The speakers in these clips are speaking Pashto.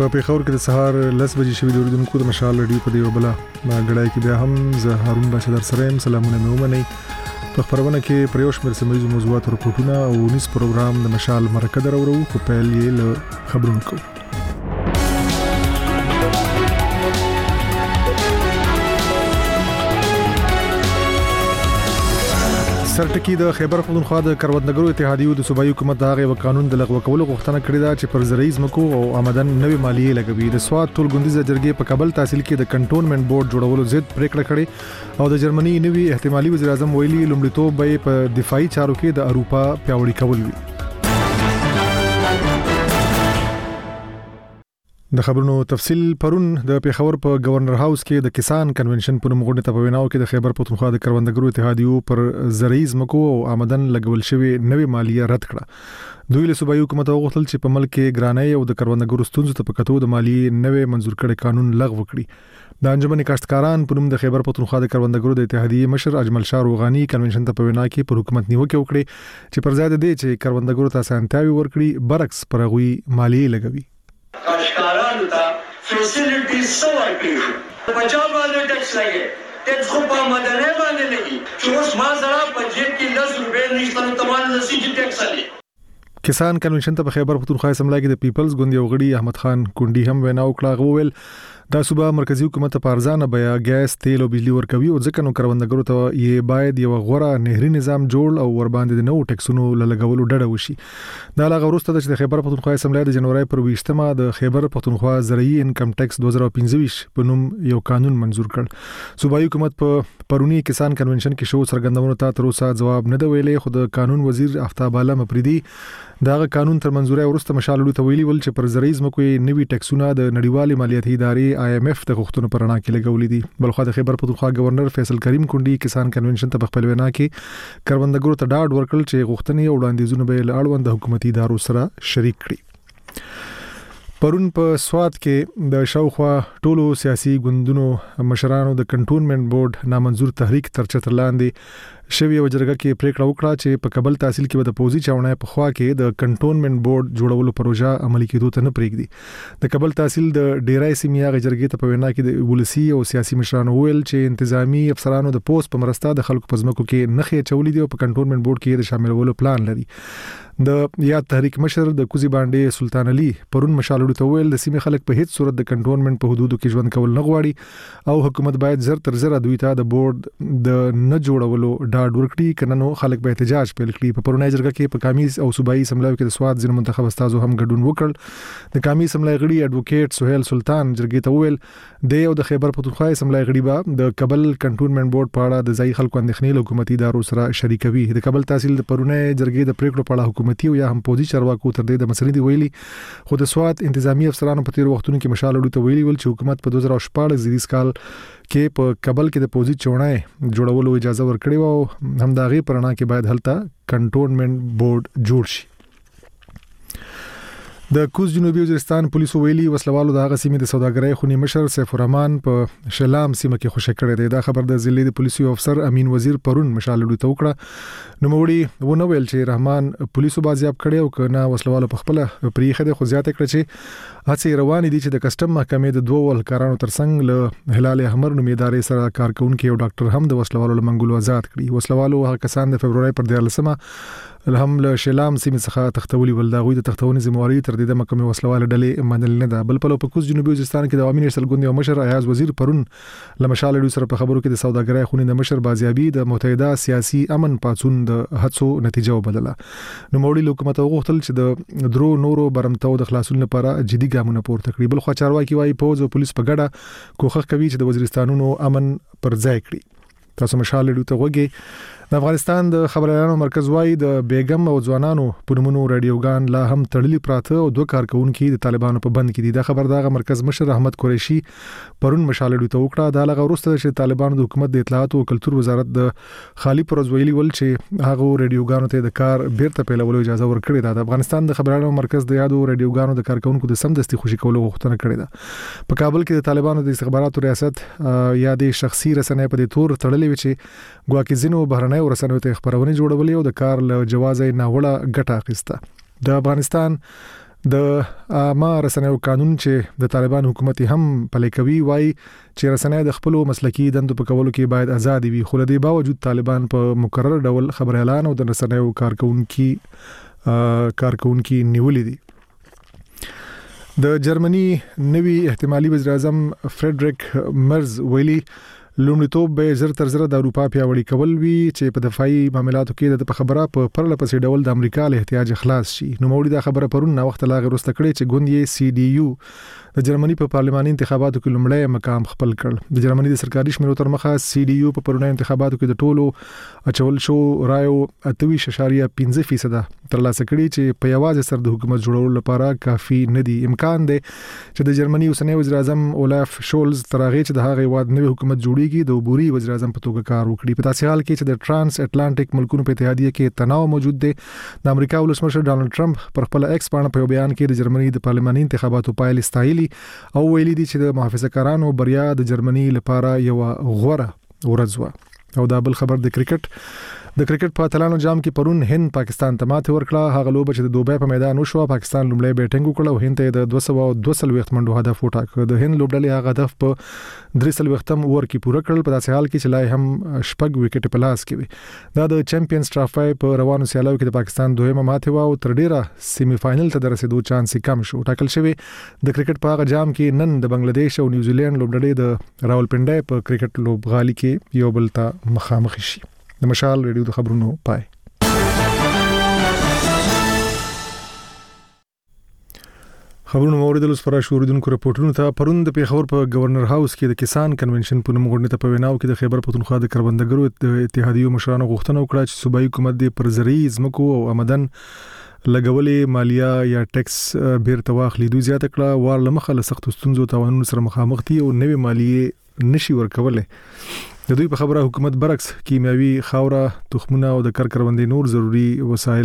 په پیښور کې د سهار 10 بجې شوې د اوریدونکو د مشال رادیو په دیو بلا غړای کې بیا هم زه هارون باشا در سره يم. سلامونه مې ومنئ. په خبرونه کې پریوش مر سمېزو موضوعات او رپورټونه او نس پروګرام د مشال مرکه درورو خو پیل یې له خبرونو کوو. سرټکی د خیبر پختونخوا د کروندګرو اتحادیو د صوبایي حکومت دغه و قانون د لغوه کولو غوښتنه کړې ده چې پر زرعي ځمکو او آمدن نوې مالیه لګوي. د سواد ټول ګوندیزه جرګې په کابل تحصیل کې د کنټونمنت بورډ جوړولو ضد پریکړه کړې او د جرمني نوي احتمالي وزیر اعظم ویلي لومړیتوب به په دفاعي چارو کې د اروپا پیاوړي کول وي. د خبرونو تفصیل پرون د پیښور په گورنر هاوس کې د کسان کنونشن په نوم غونډه په ویناو کې د خیبر پختونخوا د کروندګرو اتحادیو پر زرعي ځمکو او آمدن لګول شوی نوې مالیه رد کړه. دوی له صوبایي حکومت غوښتل چې په ملک کې ګرانۍ او د کروندګرو ستونزو ته په کتو د مالیې نوې منزور کړي قانون لغوه کړي. د انجمن کاشتکاران په نوم د خیبر پختونخوا د کروندګرو د اتحادیې مشر اجمل شاه روغانی کنونشن ته په وینا کې پر حکومت نیوکه وکړي چې پر ځای د دې چې کروندګرو ته اسانتیاوي ورکړي برعکس پر غوي مالیه لګوي. کاشتکارانو ته فیسیلیټیز سو ورکړي په چا باندې ټیکس لګي ټیکس خو په مدنه باندې لګي چې اوس ما سره په جیب کې 10 روپے نشته نو تمام نسی چې ټیکس لګي. کسان کنونشن ته په خیبر پختونخوا اسمبلی کې د پیپلز ګوند یو غړي احمد خان کونډي هم وینا وکړه. غوول دا صوبه مرکزی حکومت په ارزانه بیا ګیس تیل او بجلی ورکوي او ځکه نو کروندګرو ته یې باید یو غوړه نهري نظام جوړ او ور باندې د نو ټیکسونو لګولو ډډه وشي. دا لا غوړسته د خیبر پختونخوا اسمبلی د جنوري پر 20مه د خیبر پختونخوا زرعي انکم ټیکس 2025 په نوم یو قانون منزور کړ. صوبایي حکومت په پرونی کسان کنونشن کې شو سرګندونو ته تر اوسه جواب نه دی ویلي. خو د قانون وزیر آفتاب عالم افریدي داغه قانون تر منزوري ورسته مشالولو ته ویلي ول چې پر زرعي ځمکو نوي ټیکسونه د نړیوالې مالیاتي ادارې IMF د غوښتنو پر اړه کې لګولې دي. بلخو د خیبر پختونخوا گورنر فیصل کریم کونډي کسان کنونشن ته په خپل وینا کې کروندګرو ته ډاډ ورکړل چې غوښتنې او وړاندیزونه به له اړوند حکومتي ادارو سره شریک کړي. پرون په سواد کې د شاوخوا ټولو سیاسي ګوندونو مشرانو د کنټونمنت بورډ نامنظور تحریک تر چتر لاندې شوی او جرګه کې پریکړه وکړه چې په کابل تحصیل کې د پوزي چاونای په خوا کې د کنټونمنت بورډ جوړولو پروژه عملي کېدو ته نه پریږدي. د کابل تحصیل د ډیرای سیمه جرګې ته په وینا کې د ولسی او سیاسي مشرانو ویل چې انتظامی افسرانو د پوسټ په مرسته د خلکو په ځمکو کې نخې چولې دي او په کنټونمنت بورډ کې د شاملولو پلان لري. د یاد تحریک مشر د کوزي باندې سلطان علي پرون مشالولو ته ویل د سیمه خلک په هیڅ صورت د کنټونمنت په حدودو کې ژوند کول نه غواړي او حکومت باید زر تر زر دوی ته د بورډ د نه جوړولو ډاډ ورکړي کنه نو خلک به احتجاج پیل کړي. په پرونی جرګه کې په کامیز او صوبایي اسمبلی کې د سواد ځینو منتخب استادو هم ګډون وکړ. د کامیز اسمبلی غړي اډوکیټ سہیل سلطان جرګې ته ویل د یو د خیبر پختونخوا اسمبلی غړي به د کابل کنټونمنت بورډ په اړه د ځای خلکو اندېښنې حکومتي ادارو سره شریکوي. د کابل تحصیل د پرونی جرګې د پریکړو په اړه حکومتي او یا هم پوزي چارواکو تر دې د مسلې دی ویلي. خو د سواد انتظامی افسرانو په تیر وختونو کې مشالولو ته ویلي ول چې حکومت په 2014 کال کې په کابل کې د پوزي چونای جوړولو اجازه ورکړې او هم داغي پرانا کې باید هلته کنټونمنت بورډ جوړ شي. د کوز جنوبي وزیرستان پولیسو ویلي وسلوالو د هغه سیمې د سوداګرۍ خونی مشر سیف الرحمن په شلام سیمه کې خوشی کړی دی. دا خبر د ضلع د پولیسو افسر امین وزیر پرون مشالولو ته وکړه. نو موړي ونه ویل چې رحمان پولیسو بازیاب کړي او کنه وسلوالو په خپل پریخه د خو زیاته کړ چې هڅه روان دي چې د کسٹم محکمې د دوه ولکارانو ترڅنګ له هلال احمر نومي ادارې سره کارکونکو یو ډاکټر هم د وسلوالو لمنګولو آزاد کړي. وسلوالو هغه کسان د فبرवरी پر 14مه هم له شلام سیمه څخه تختولي ول داغوی د تختونې ذمہواری تر دې د محکمې وسلواله ډلې منل نه ده. بل په کوز جنوبي وزیرستان کې د عوامي نشل ګوند یو مشر ایاز وزیر پرون لمشالې سره په خبرو کې د سوداګرۍ خونې د مشر بازیابي د متحده سیاسي امن پاتون د هڅو نتیجه وبدله. نو موړي حکومت غوښتل چې د درو نورو برمتو د خلاصون لپاره جدي ګامونه پورته کړي. بل خو چارواکي وايي پوز او پولیس په ګډه کوښښ کوي چې د وزیرستانونو امن پر ځای کړي. تاسو مشالې ته وګورئ. د افغانستان د خبريالانو مرکز وايي د بیګم او ځوانانو پونمونو رادیوګان لا هم تړلي پراته او دوه کارکونکو د طالبانو په بند کې دي. دا خبر دغه مرکز مشر احمد قریشي پرون مشالې ته وکړه. دا لغه ورسته چې طالبانو د حکومت د اطلاعات او کلتور وزارت د خالی پروزویلی ول چې هغه رادیوګانو ته د کار بیرته پیلولو اجازه ورکړې ده. د افغانستان د خبريالانو مرکز د یادو رادیوګانو د کارکونکو د سمدستي خوشي کولو غوښتنه کړې ده. په کابل کې د طالبانو د استخباراتو ریاست یا د شخصي رسنۍ په تور تړلې و چې ګواکې زینو بهرنۍ ورسنوي ته خبرونه جوړولې او د کار له جواز نه وړه ګټه اخیسته. د افغانستان د عامه رسنیو قانون چې د طالبان حکومت هم پلي کوي وایي چې رسنۍ د خپل مسلکي دندو په کولو کې باید آزاد وي، خو له دې باوجود طالبان په مکرر ډول خبر اعلان او د رسنیو کارکونکو نیولې دي. د جرمني نوي احتمالي وزیر اعظم فریډریک مرز ویلي لومړیتوب به زر تر زر د اروپا پیاوړي کول وي چې په دفاعي معاملاتو کې د خبره په پرله پسې ډول د امریکا له احتیاج خلاص شي. نو موړي دا خبره پرون نه وخت لا غیر واست کړي چې ګوند یې CDU د جرمني په پارلماني انتخاباتو کې لومړی مقام خپل کړ. د جرمني د سرکاري شمیرو تر مخه CDU په پرونی انتخاباتو کې د ټولو اچول شو رایو 28.5% ترلاسه کړي چې په یوازې سر د حکومت جوړولو لپاره کافي نه دي. امکان دی چې د جرمني اوسنی وزیر اعظم اولاف شولز تر هغه چې د هغه واد نوې حکومت جوړیږي د عبوري وزیر اعظم په توګه کار وکړي. په داسې حال کې چې د ترانس اټلانټیک ملکونو په اتحادیه کې تناو موجود دی، د امریکا ولسمشر ډانلډ ټرمپ پر خپل ایکس باندې په بیان کې د جرمني د پارلماني انتخاباتو پایلې ستایلي او ویلي دي چې د محافظه‌کارانو بریا د جرمني لپاره یو غوره ورځ و. او دا بل خبر د کرکټ په اتلانو جام کې پرون هند پاکستان ته ماته ورکړه. هغه لوبه چې د دوبۍ په میدان وشو، پاکستان لومړی بیټینګ وکړ او هند ته د 222 منډو هدف وټاکه. د هند لوبډلې هغه هدف په 3 اوور کې پوره کړل، په داسې حال کې چې لای هم شپږ وکټ په لاس کې وي. دا د چیمپیونز ټرافي په روانو سیالیو کې د پاکستان دویمه ماته و او تر ډیره سیمی فائنل ته رسیدو چانس کم شو. ټاکل شوی د کرکټ په هغه جام کې نن د بنگلاديش او نیوزیلند لوبډلې د راولپنډي په کرکټ لوبغالي کې یو بل ته مخامخ شي. د مشال ریډیو د خبرونو پای. خبرونه موریدل سره شوریدونکو رپورټونو ته پرون د پیښور په گورنر هاوس کې د کسان کنونشن په نوم غونډه ته په ویناو کې د خیبر پختونخوا د کروندګرو د اتحادیو مشرانو غوښتنه وکړه چې صوبایي حکومت د پر زرعي ځمکو او آمدن لګولې مالیه یا ټیکس بیرته واخلي. دوی زیاته کړه وار لمخه له سختو ستونزو تاوانونو سره مخامخ دي او نوې مالیه نشي ورکولې. د دوی په خبره حکومت برعکس کیمیاوي خاوره، تخمونه او د کروندې نور ضروري وسایل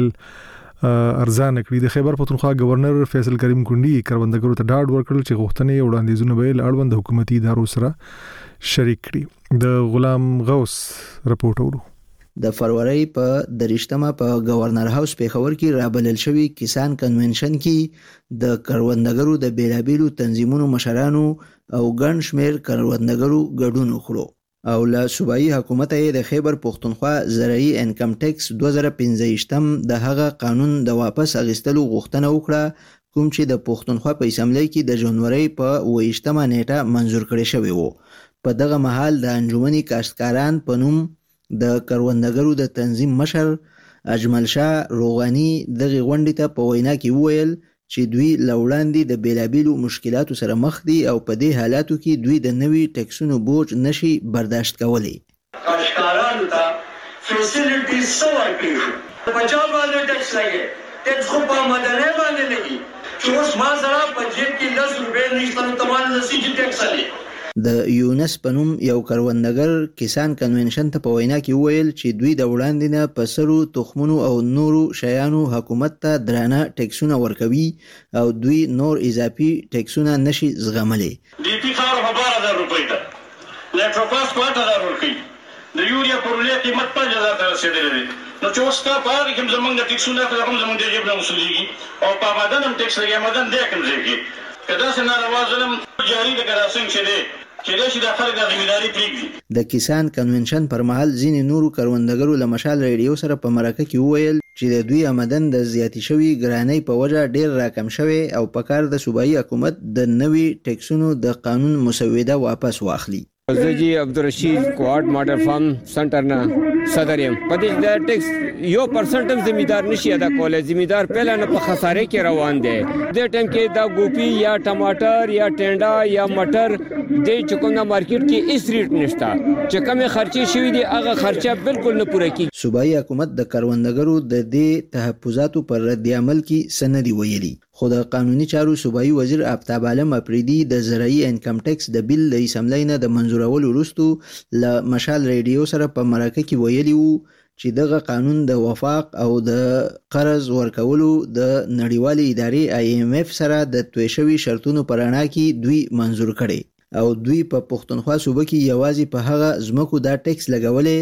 ارزان کړي. د خیبر پختونخوا گورنر فیصل کریم کونډي کروندګرو ته ډاډ ورکړل چې غوښتنې او وړاندیزونه به له اړوند حکومتي ادارو سره شریک کړي. د غلام غوث رپورټ اورو. د فروری په 23مه په گورنر هاوس پیښور کې رابلل شوی کسان کنونشن کې د کروندګرو د بیلابیلو تنظیمونو مشرانو او ګڼ شمېر کروندګرو ګډون وکړو او له صوبایي حکومت یې د خیبر پختونخوا زرعي انکم ټیکس 2015 د هغه قانون د واپس اخیستلو غوښتنه وکړه کوم چې د پختونخوا په اسمبلی کې د جنوري په 28مه نیټه منزور کړی شوی و. په دغه مهال د انجمن کاشتکاران په نوم د کروندګرو د تنظیم مشر اجمل شاه روغانی دغه غونډې ته په وینا کې وویل چې دوی لوړاندې د بیلابیلو مشکلاتو سره مخ دي او په دې حالاتو کې دوی د نوي ټیکسونو بوج نشي برداشت کولی. کاشتکارانو ته فیسیلیټیز څه ورکړي شو، په چا باندې ټیکس لګي، ټیکس خو په آمدنۍ باندې لګي چې اوس ما سره په جیب کې 10 روپۍ نشته نو ته مال نشي چې ټیکس لګي. د یونس په نوم یو کروندګر کسان کنونشن ته په وینا کې وویل چې دوی د وړاندې نه په سرو تخمونو او نورو شیانو حکومت ته درانه ټیکسونه ورکوي او دوی نور اضافي ټیکسونه نشي زغملی. ډي پی خاور په 12000 روپۍ ده، لیټروپاس په 8000 ورکوي، د یوریا پرولې قیمت 5000 ته رسیدلی دی. نو چې اوس کا په هغه کې زمونږ د ټیکسونه کوم زمونږ د جیب نه وصولیږي او په آمدن هم ټیکس لګي، آمدن دی کوم ځای کې که داسې ناروا ظلم جاري دی که داسې چې دی د کسان کنونشن پر مهال ځینې نورو کروندګرو له مشال ریډیو سره په مرکه کې وویل چې د دوی آمدن د زیاتې شوي ګرانۍ په وجه ډیر راکم شوی او په کار د صوبایي حکومت د نوي ټیکسونو د قانون مسوده واپس واخلي. زجی عبدالرشید کوارد ماډر فارم سنټر نه صدر یم. په دې د ټیکس 1% هم زمیدار نشي ادا کولای. زمیدار پهلا نه په خساره کې روان دی. د ټیم کې دا ګوپی یا ټماټر یا ټینډا یا مټر د چکوندا مارکیټ کې هیڅ ریټ نشته چې کومه خرچې شوې دي هغه خرچه بالکل نه پوره کیږي. صوبایي حکومت د کروندګرو د دې تحفظاتو پر رد عمل کې سندي ویلي، خو د قانوني چارو صوبایي وزیر آفتاب عالم اپریدي د زرعي انکم ټیکس د بیل د اسمبلی نه د منظورولو وروسته له مشال ریډیو سره په مرکه کې ویلي وو چې دغه قانون د وفاق او د قرض ورکولو د نړیوالې ادارې IMF سره د توی شوي شرطونو پر اړه کې دوی منظور کړي او دوی په پښتونخوا صوبه کې یوازې په هغه ځمکو دا ټیکس لګولې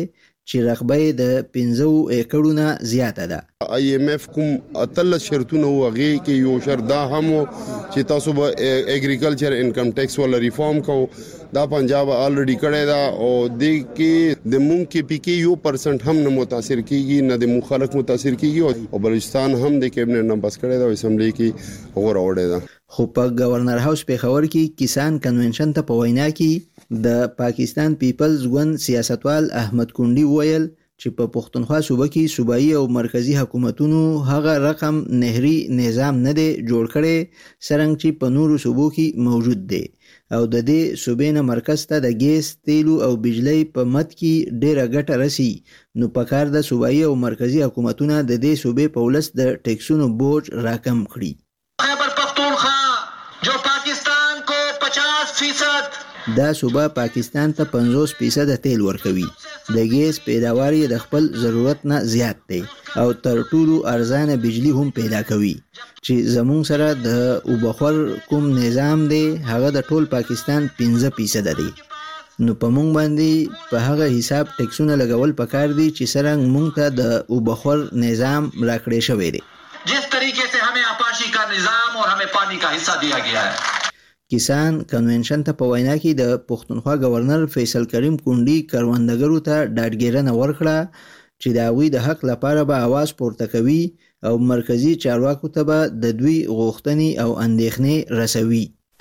چې رقبه د 15 ایکړونو زیاته ده. IMF کوم اتل شرطونه وغه کې یو شرط دا هم چې تاسو به اګریکلچر انکم ټیکس ول ریفارم کو دا پنجاب الریډي کړی دا او د کې د مونږ کې پی کې 1% هم نه متاثر کیږي نه د مخالف متاثر کیږي او بلوچستان هم د کابینټ نه بس کړی دا اسمبلی کې اور اورډه دا. خو په گورنر هاوس پیښور کې کسان کنونشن ته په وینا کې د پاکستان پیپلز ګوند سیاستوال احمد کونډي ویل چې په پښتونخوا صوبه کې صوبایي او مرکزی حکومتونو هغه رقم نهري نظام نه دی جوړ کړي څنګه چې په نورو صوبو کې موجود دی او د دې صوبې نه مرکز ته د ګیس تیلو او بجلی په مد کې ډیره ګټه رسی نو په کار د صوبایي او مرکزی حکومتونو د دې صوبې په ولس د ټیکسونو بوج راکم کړي. خیبر پختونخوا جو پاکستان کو 50% دا صوبه پاکستان ته 50% تیل ورکوي. د ګیس پیداوار یې د خپل ضرورت نه زیات دی او تر ټولو ارزانه بجلی هم پیدا کوي چې زمون سره د اوبخور کوم نظام دی هغه د ټول پاکستان 15% دی. نو په مونږ باندې په هغه حساب ټیکسونه لګول پکار دي چې څنګه مونږ ته د اوبخور نظام راکړې شوی دی. जिस तरीके से हमें आपाशी का निजाम और हमें पानी का हिस्सा दिया गया है. کسان کنونشن ته په وینا کې د پښتونخوا گورنر فیصل کریم کونډي کروندګرو ته ډاډګیرنه ورکړه چې د هغوی د حق لپاره به आवाज پورته کوي او مرکزی چارواکو ته به د دوی غوښتنې او اندېښنې رسوي.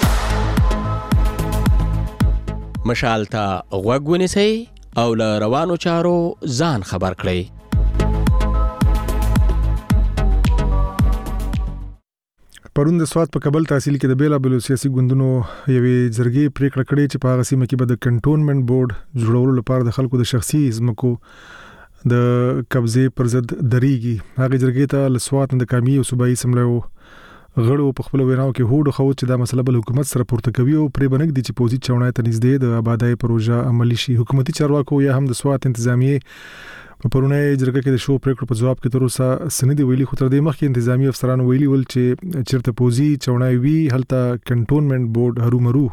مشال ته غوږ ونیسئ او له روانو چارو ځان خبر کړئ. پرون د سواد په کابل تحصیل کې د بیلابلو سیاسي ګوندونو یوې جرګې پریکړه کړې چې په هغه سیمه کې به د کنټونمنت بورډ جوړولو لپاره د خلکو د شخصي ځمکو د قبضې پر ضد درېږي. هغه جرګې ته له سواد د قومي او صوبایي اسمبلیو غړو په خپل ویناو کې هوډ خو چې دا مسله بل حکومت سره پورته کوي او پرې بنګ دي چې پوزي چونای ته نږدې د آبادای پروژه عملی شي. حکومتي چارواکو یا هم د سواد انتظامیه په پرونه جرګه کې د شو پریکړو په جواب کې تر اوسه سندې ویلي خو تر دې مخکې انتظامی افسرانو ویلي ول چې چیرته پوزي چونای وی هلته کنټونمنت بورډ هرومرو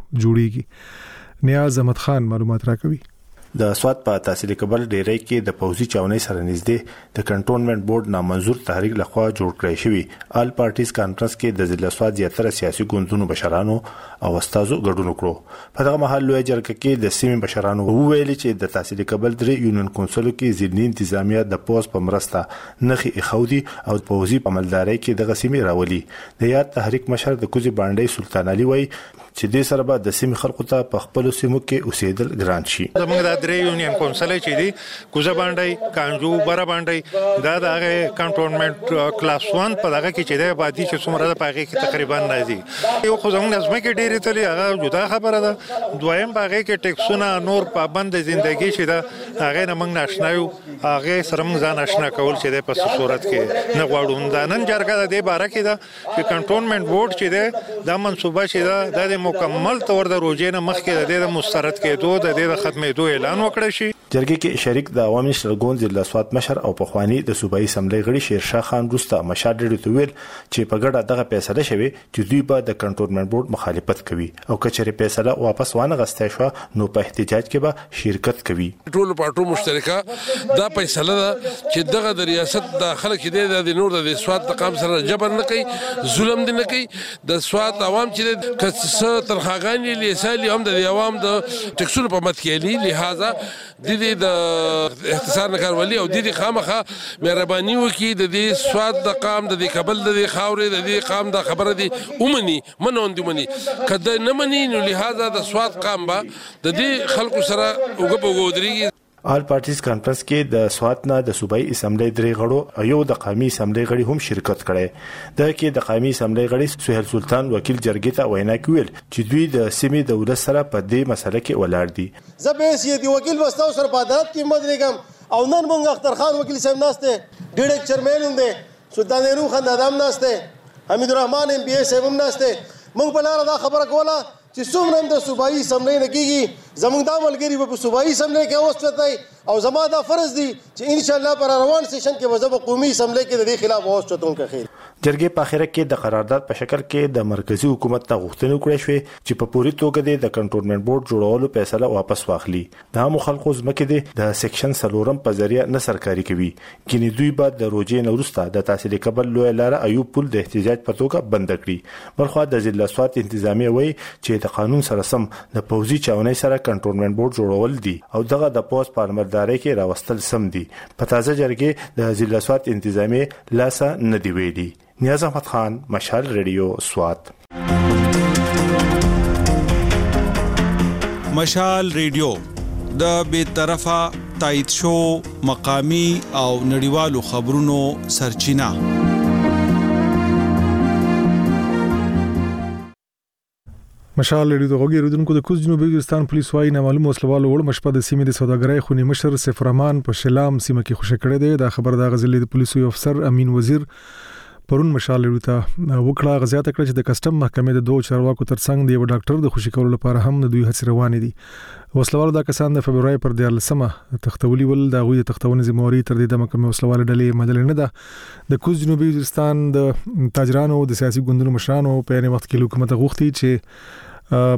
جوړیږي. نیاز احمد خان معلومات راکوي. د سواد په تحصیل کابل ډیری کې د پوزي چاونۍ سره نږدې د کنټونمنت بورډ نامنظور تحریک لخوا جوړ کړی شوی آل پارټیز کانفرنس کې د ضلع سواد زیاتره سیاسي ګوندونو بشرانو او استادو ګډون وکړو. په دغه مهال لوی جرګه کې د سیمې بشرانو وویل چې د تحصیل کابل درې یونین کونسلو کې ځینې انتظامیه د پوز په مرسته نخي اخودي او پوزي په عملداري کې د غسیمې راولي. د یاد تحریک مشر د کوزي باندې سلطان علي وای چې د سره به د سیمې خلکو ته په خپل سیمو کې اوسېدل ګران شي. زموږ د درې یونین کونسل چې دی کوزه باندې کانجو بره باندې دا د کنټونمنت کلاس 1 په دغه کې چې دی بادي چې څومره د پاګه کې تقریبا راځي یو خو زموږ نظم کې ډېری تلي هغه جدا خبره ده. دویم باغې کې ټیکسونه نور پابند ژوندۍ شي دا هغه نه موږ ناشنا یو هغه سره موږ ځان آشنا کول چې د په صورت کې نه غواړو. دا نن جرګه د باره کې دا چې کنټونمنت بورډ چې دی دا منصوبه چې دا د مکمل تور د روزې نه مخکې د مسترد کېدو د ختمېدو اعلان وکړ شي. جرګې کې شریک د عوامي شرګون ضلع سواد مشر او پخوانی د صوبایي اسمبلی غړي شیرشاه خان روستا مشر ډېر ویل چې په ګډه دغه فیصله شوی چې دوی به د کنټونمنت بورډ مخالفت کوي او کچري فیصله واپس وانه غستې شو نو په احتجاج کې به شرکت کوي. ټول پارټو مشترکه دا فیصله ده چې دغه د ریاست داخله کې د نور د سواد د قام سره جبر نه کوي ظلم نه کوي. د سواد عوام چې کڅ ترخاګانی لیسالي هم د عوام د ټکسونو په مت کې لې لہذا د دې د اختصار نه کارولي او د دې خامخه مهرباني وکي د دې سواد د قام د دې قبل د دې خاورې د دې قام د خبره دي اومني منوندمني کله نه مني نو لہذا د سواد قام با د دې خلکو سره وګوريږي. آل پارټیز کانفرنس کې د سواد نه د صوبایي اسمبلی درې غړو یو د قومي اسمبلی غړي هم شرکت کړي. د کې د قومي اسمبلی غړي سهیل سلطان وکیل جرګې ته وینا کوي چې دوی د سیمې دولت سره په دې مسله کې ولاړ دي. زه به سیادي وکیل وستاو سره په عدالت کې مدرګم او نن مونږ اختر خان وکیل صاحب ناشته ډېر چیرمن هم دي سلطان نورو خان ادم ناشته حمید الرحمن ام بي اي صاحب هم ناشته. مونږ په لار دا خبره کوله چې څومره د صوبایي اسمبلی نه کېږي زموږ دا ملګري په صوبایي اسمبلی کې اوسته او زما دا فرض دی چې ان شاء الله پر روان سیشن کې وزب قومي اسمبلی کې د دې خلاف اوسته کوم خیر. جرګې په اخر کې د قرارداد په شکل کې د مرکزی حکومت ته غوښتنه وکړه شوې چې په پوری توګه د کنټرولمنت بورډ جوړولو فیصله واپس واخلي. د عامو خلکو ځمکې د سیکشن 4 په ذریعہ نه سرکاري کوي. کینې دوی بعد د روجې نورسته د تحصیل قبل لوی لار ایوب پل د احتجاج په توګه بند کړی. بلخو د ضلع سوات انتظامیه وایي چې د قانون سره سم د پوځي چاونۍ سره کنټرولمنت بورډ جوړول دي او دغه د پوز پالمرداري کې راوستل سم دي. په تازه جرګې د ضلع سوات انتظامیه لاسه نه دی ویلي. نیاز احمد خان، مشال ریډیو سوات. مشال ریډیو د بیطرفه تایید شو مقامی او نړیوالو خبرونو سرچینه. مشال ریډیو د غوږی ردونکو د کوز جنوبي وزیرستان پولیس وايي نامعلوم وسلوالو وړ مشپه د سیمې د سوداګرۍ خونی مشر سیف رحمان په شلام سیمه کې خوشی کړی دی. دا خبر د غزلې د پولیسو افسر امین وزیر پرون مشال ریډیو ته وکړه. غزيات کړ چې د کسٹم محکمې د دوه چارواکو ترڅنګ د یو ډاکټر د خوشی کولو لپاره هم د دوی هڅې روانې دي. وسلوال دا کسان د فبرवरी پر 14مه تختولي ول د غوي تختونې ذمہواری تر دې د محکمې وسلوال ډلې مدل نه ده. د کوز جنوبي وزیرستان د تاجرانو د سیاسي ګوندونو مشرانو په یوه وخت کې حکومت غوښتي چې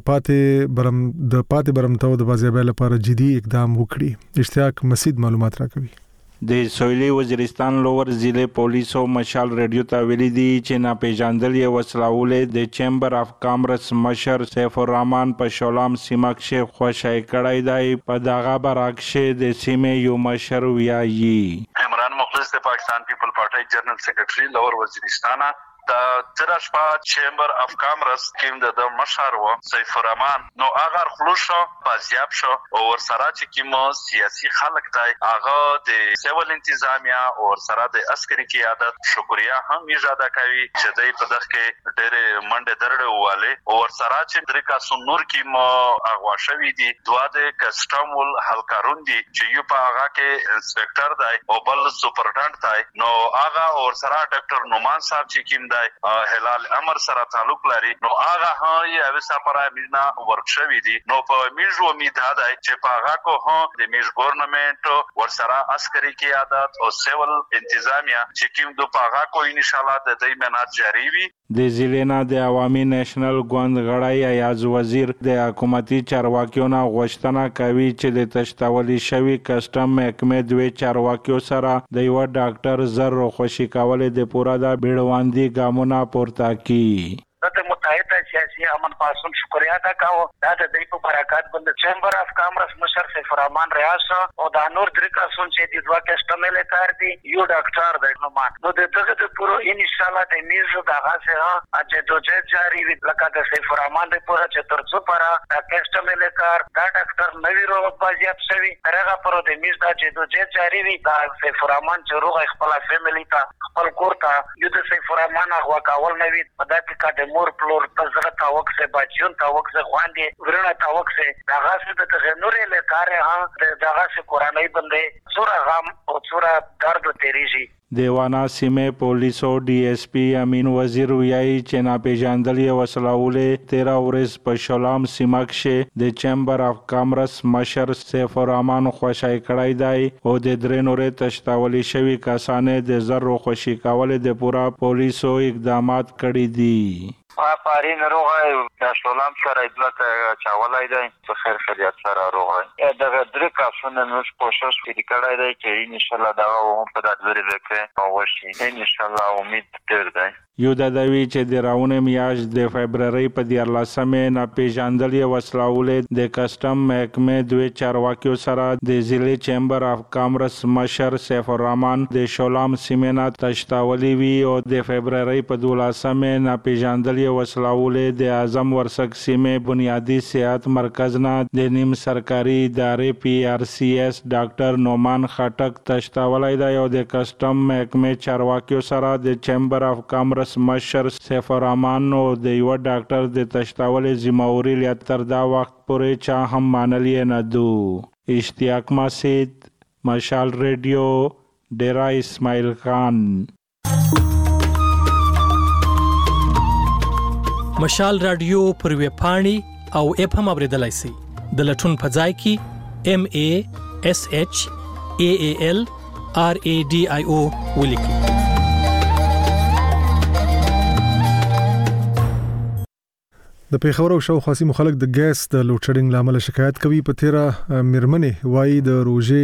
پاتې برمتو د بازیابۍ لپاره جدي اقدام وکړي. اشتیاق مسید معلومات راکوي. د سویلي وزیرستان لوور ضلع پولیسو مشال ریډیو ته ویلي دي چې ناپېژندل یې وسلهولې د چیمبر اف کامرس مشر سیف الرحمن په شولام سیمه کې خوشی کړی دی. په دغه برعکس د سیمې یو مشر ویایي عمران مخلص د پاکستان پیپل پارټي جنرال سیکریټري لوور وزیرستان د ترشپا چیمبر اف کامرس کې د مشر و سیف الرحمن نو اگر خلوص بازیاب شو او ورسره چې کوم سیاسي خلک تای هغه د سیول انتظامیه او ورسره د عسکري قیادت شکریا هم اجازه کوي چې دای په دغه کې ډېر منډه درړه واله او ورسره چې طریقه سنور کې مو اغوا شوی دي دوا د کسټم ول هلکارون دي چې یو په هغه کې انسپکټر دی او بل سپرډنټ دی نو هغه ورسره ډاکټر نومان صاحب چې کوم هلال امر سره تعلق لري نو هغه هي اوسه پرای مینا ورکشوي دي نو په میژو امید ده چې په هغه کو هو د میژ ګورنمنت ورسره عسکري قیادت او سیول انتظامیه چې کوم د په هغه کو ان شاء الله د دې منات جاری وي. د ضلع د عوامي نېشنل ګوند غړی ایاز وزیر د حکومتي چارواکیو نه غوښتنه کوي چې د تشتولي شوی کسٹم محکمې دوی چارواکیو سره د یو ډاکټر زر خوشی کول د پورا د بیړواندی ګامونه پورته کی. د متحده سیاسي امن پاسون شکریا ادا کاوه دا د دې په برکات بند چیمبر اف کامرس مشر سیف الرحمن ریاض او د نور درکا سون چې د دوا کسٹمل کار دی یو ډاکټر د نومان نو د دغه د پورو ان شاء الله د میزو دغه سره چې دوجه جاری وي لکه د سیف الرحمن د پورا چې ترڅو پر د کسٹمل کار دا ډاکټر نوی رو بازیاب شوی هغه پر د میز دا چې دوجه جاری وي دا سیف الرحمن چې روغ خپل فیملی ته خپل کور ته یو د سیف الرحمن هغه کاول نوی په دغه کې مور پلور تزره تاوک سے بچون تاوک سے خواندی ورنه تاوک سے داغه سے د تغنورې له کار ها داغه سے قرآنی بندې سورہ غم او سورہ درد تیریږي. دیوانا سیمه پولیسو ڈی ایس پی امین وزیر ویایي چې ناپېژندل یې وسلهولې 13 ورځ په شولام سیمه کې د چیمبر اف کامرس مشر سیف الرحمن خوشی کړی دی او د درې نورې تشتولي شوی کسانې د زر خوشی کول د پورا پولیسو اقدامات کړي دي. پارین روغه د شولام سره ادلت چاولای دی په خیر خیریت سره روغه دغه درې کسونه نو کوشش وکړای دی چې ان شاء الله دا هم په دغه ځکه او شي ان شاء الله امید ډیر دی. یو د دوی چې د راونه میاشت د فبرवरी په 14مه ناپېژندل یې وسلهولې د کسٹم محکمې دوی چارواکیو سره د ضلع چیمبر اف کامرس مشر سیف الرحمن د شولام سیمې نه تشتولي وی او د فبرवरी په 12مه ناپېژندل یې وسلهولې د اعظم ورسک سیمې بنیادی صحت مرکز نه د نیم سرکاري ادارې پی آر سی ایس ډاکټر نومان خټک تشتولای دی او د کسٹم محکمې چارواکیو سره د چیمبر اف کامرس مشر سیف الرحمن او د یو ډاکټر د تشتولې ذمہواری لري تر دا وخت پورې چا هم مانلې نه دو. اشتیاق مسید، مشال ریډیو، ډیرا اسماعیل خان. مشال رادیو پر ویب پاڼې او اپ هم اوریدلای شئ. د لټون په ځای کې MASHAALRADIO ولیکئ. د پیښور او شاوخوا سیمو خلک د ګیس د لوډ شیډینګ لامل شکایت کوي. په تیرا میرمنې وایي د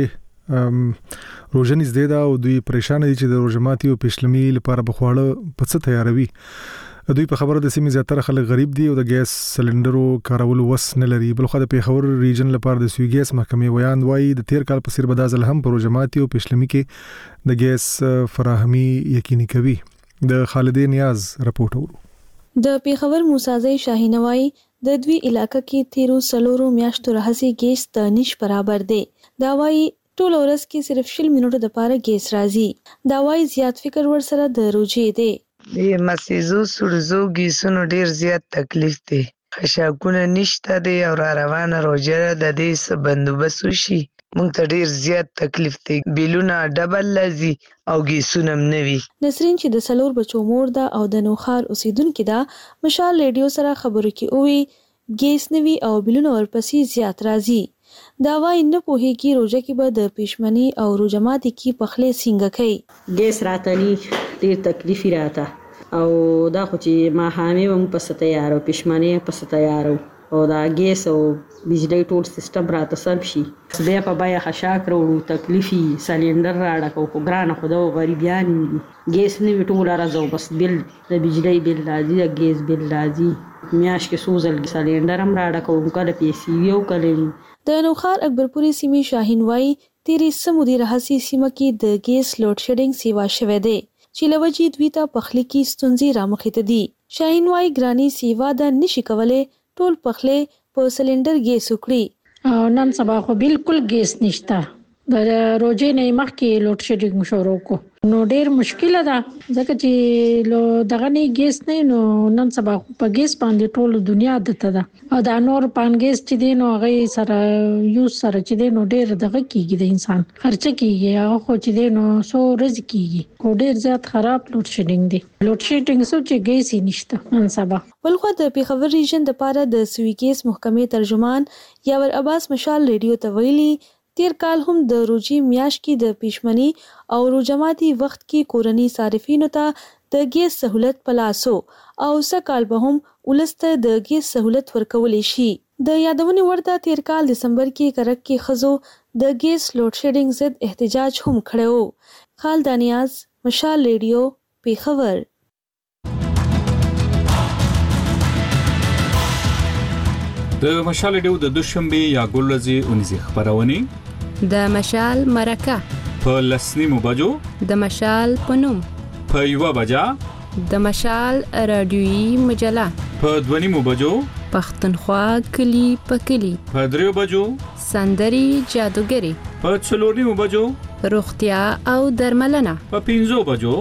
روزنې زده او دوی پریشان دي چې د روزماتي او پښلمي لپاره بخواړه په څه تیاروي. دوی په خبره د سیمې زیاتره خلک غریب دي او د ګیس سلندرو کارولو وس نه لري. بلخو د پیښور ریجن لپاره د سوي ګیس محکمې ویان وایي د تیر کال په څیر بدازل هم په روزماتي او پښلمي کې د ګیس فراهمي یقیني کوي. د خالدې نیاز رپورټ اورو. د پیښور موسازی شاهینوای د دوی علاقې کې 13 میاشتو راهسي ګیس ته نش برابر دی. دا وایي ټول ورځ کې صرف 20 منټو د پاره ګیس راځي. دا وایي زیات فکر ور سره د روجې دی. د مسیزو سړزو ګیسونو ډیر زیات تکلیف دی. خشاکونه نشته دی او روانه روجه د دې څه بندوبست وشي. مونږ ته ډیر زیات تکلیف دی. بیلونه ډبل لذي او ګیسونه منوي. نسرین چې د سلور بچو مور ده او د نوخار اوسیدونکو ده مشال ریډیو سره خبرو کې اووي ګیس نوي او بیلونه ورپسې زیات راځي. دا وایي نه پوهیږي روزه کې به د پښمنی او روزماتي کې پخلې څنګه کوي. ګیس راتنی ډیر تکلیف راته او دا خو چې ما حامي هم په ستیارو پښمنی په ستیارو او دا ګیس او بجلی ټول سیستم راته سرب شي. بیا په بیا خشاک وروړو تکلیفي سلندر راړه کو ګرانه خو غریبیان ګیس نه وټول راځو بس بل د بجلی بل راځي د ګیس بل راځي میاش کې سوزل سلندر هم راړه کو کله پیسې یو کله. د نوخار اکبرپوري سیمې شاهین وایي تیری سمودي رهسي سیمه کې د ګیس لوډ شیډینګ سیوا شوه دی چې لوجې دوی ته پخلی کې ستونزې رامخې دي. شاهین وایي ګرانی سیوا د نشي کولای ټول پخلی په سلندر ګیس وکړي. نن سبا خو بالکل ګیس نشته. د روزې نه مخکې لوډ شیډینګ شروع کو نو ډیر مشکل ده ځکه چې دغه نه ګیس نه نو نن سبا په ګیس باندې ټول دنیا دته ده او دا نور پان ګیس چې دین او غي سره یو سره چې دین ډیر دغه کیږي د انسان خرچ کیږي او خو چې دین سو رزق کیږي کو ډیر زیات خراب لوډ شیډینګ دی. لوډ شیډینګ سو چې ګیس نشته نن سبا. بلخو د پیښور ریجن د پاره د سوي ګیس محکمې ترجمان یاور عباس مشال ریډیو ته ویلي تیر کال هم د روجي میاش کې د پښمنی او روزماتي وخت کې کورنی صارفینو ته د ګیس سہولت پلاسو او سکال به هم ولسته د ګیس سہولت ورکول شي. د یادونې ورته تیر کال دسمبر کې کرک کې خزو د ګیس لوډ شیډینګ ضد احتجاج هم کړو. خالد نیاز مشال ریډیو پیښور. د مشال ریډیو د دوشنبه یا ګولزي اونیزه خبرونه د مشال مرکه په لسنیمو بجو د مشال پنوم په یو بجا د مشال رادیوي مجله په دونیمو بجو پښتونخوا کلی په کلی په دریو بجو سندري جادوګری په څلورنیمو بجو روغتیا او درملنه په 5 بجو.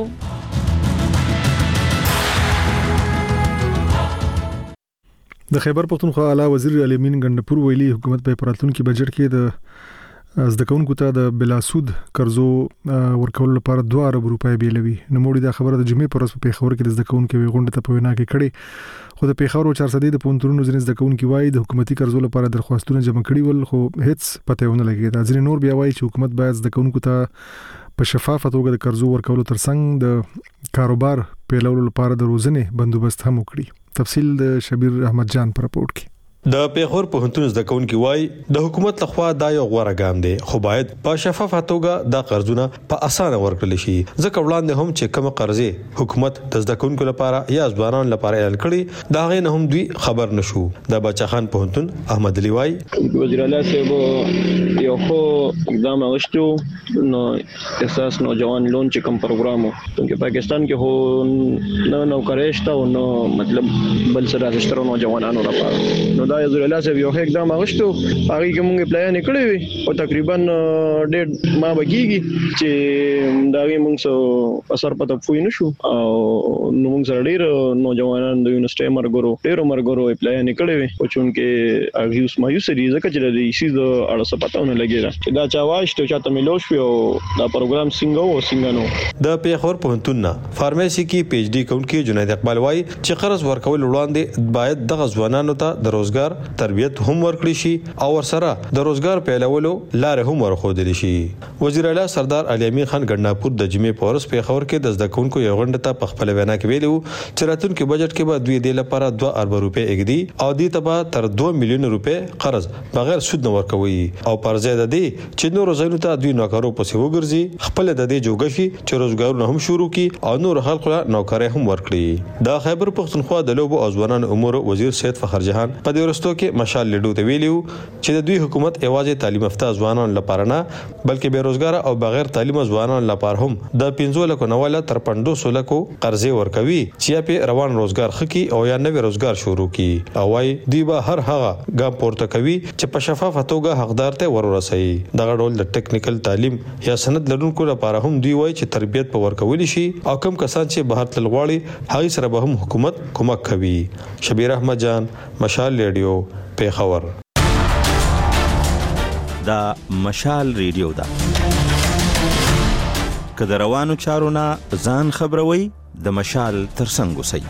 د خیبر پختونخوا اعلی وزیر علي امین ګندپور ویلي حکومت په پراتلونکو بجټ کې د زدکونکو ته د بلاسود قرضو ورکول لپاره 2 ارب روپۍ بیلوي. نو موږ دا خبره د جمعې پر ورځ په پیښور کې د زدکونکو غونډه ته په وینا کې کړې. خو د پیښور او 400 د پونترونو ځینې زدکونکو وایي د حکومتي قرضو لپاره درخواستونه جمع کړي ول خو هیڅ پته ونه لګي. دا ځینې نور بیا وایي چې حکومت باید زدکونکو ته په شفافه توګه د قرضو ورکولو ترڅنګ د کاروبار پیلولو لپاره د روزنې بندوبست هم وکړي. تفصیل د شبیر احمد جان پر رپورت کې. د پیښور پوهنتون زده کوونکي وای د حکومت لخوا دا یو غوړه ګام دی خو باید په شفافه توګه دا قرضونه په اسانه ورکړل شي ځکه وړاندې هم چې کوم قرضې حکومت د زده کوونکو لپاره یا ځوانانو لپاره اعلان کړي دا غي نه هم دوی خبر نشو. د بچخان پوهنتون احمد علي وای وزیر اعلی صاحب یو خو اقدام اغشتو نو اساس نوجوان لون چې کوم پروګرام ته پاکستان کې هو نو کارشته او نو مطلب بل سره راځترو نوجوانانو لپاره نو دا وزیر اعلی صاحب یو اقدام اغشتو هغه کې موږ پلان کړی وي او تقریبا 1.5 ماه بګیږي چې دا موږ سو اثر پته پوي نشو او نو موږ سره ډیر نوجوانان د یونیورسيټي مرګورو پلان کړی وي او چونکه هغه اوس ما یو سری ځکه چې د ایسي د اړه څه پتاونه لګیږي چې دا چا واشته چاته ملوش او دا پروګرام څنګه نو د پیښور پوهنتون فارمیسي کې پی ایچ ډي کوونکی جنید اقبال وای چې قرض ورکول وړاندې باید د ځوانانو ته د روزګار روزګار تربیت هم ورکړي شي او ورسره د روزګار پیلولو لار هم ورخودل شي. وزیر اعلی سردار علي امین خان ګڼاپور د جمعې په ورځ په خبر کې د زده کوونکو یو غونډه ته په خپل وینا کې ویلو چې راتلونکي بجټ کې به دوی د لپاره 2 ارب روپے اګدي او د تبا تر 2 میلیون روپے قرض بغیر سود نه ورکوي او پر ځای د دې چې نور زینو ته دوی نوکرو پسې وګرځي خپل د دې جوګشي چې روزګارونه هم شروع کی او نور خلکو له نوکرۍ هم ورکړي. دا خیبر پختونخوا د لوبو او ځوانان امور وزیر سید فخر جهان په دې ورستو کې مشال لیډو ته ویلو چې د دوی حکومت ایواز تعلیم یافته ځوانان لپاره نه بلکې بیروزګار او بغیر تعلیم ځوانان لپاره هم د 15 لک نواله تر 500 لک قرضې ورکوي چې په روان روزګار خکې او یا نوې روزګار شروع کی او وايي دوی به هر هغه ګام پورته کوي چې په شفافه توګه حقدار ته ورورسي. دغه ډول د ټیکنیکل تعلیم یا سند لرونکو لپاره هم دوی وايي چې تربیت په ورکول شي او کم کسان چې بهر تل غواړي هغه سره به هم حکومت کومک کوي. شبیر احمد جان مشال ریډیو پیښور. دا مشال ریډیو دا که د روانو چارو نه ځان خبروي د مشال ترڅنګ اوسئ.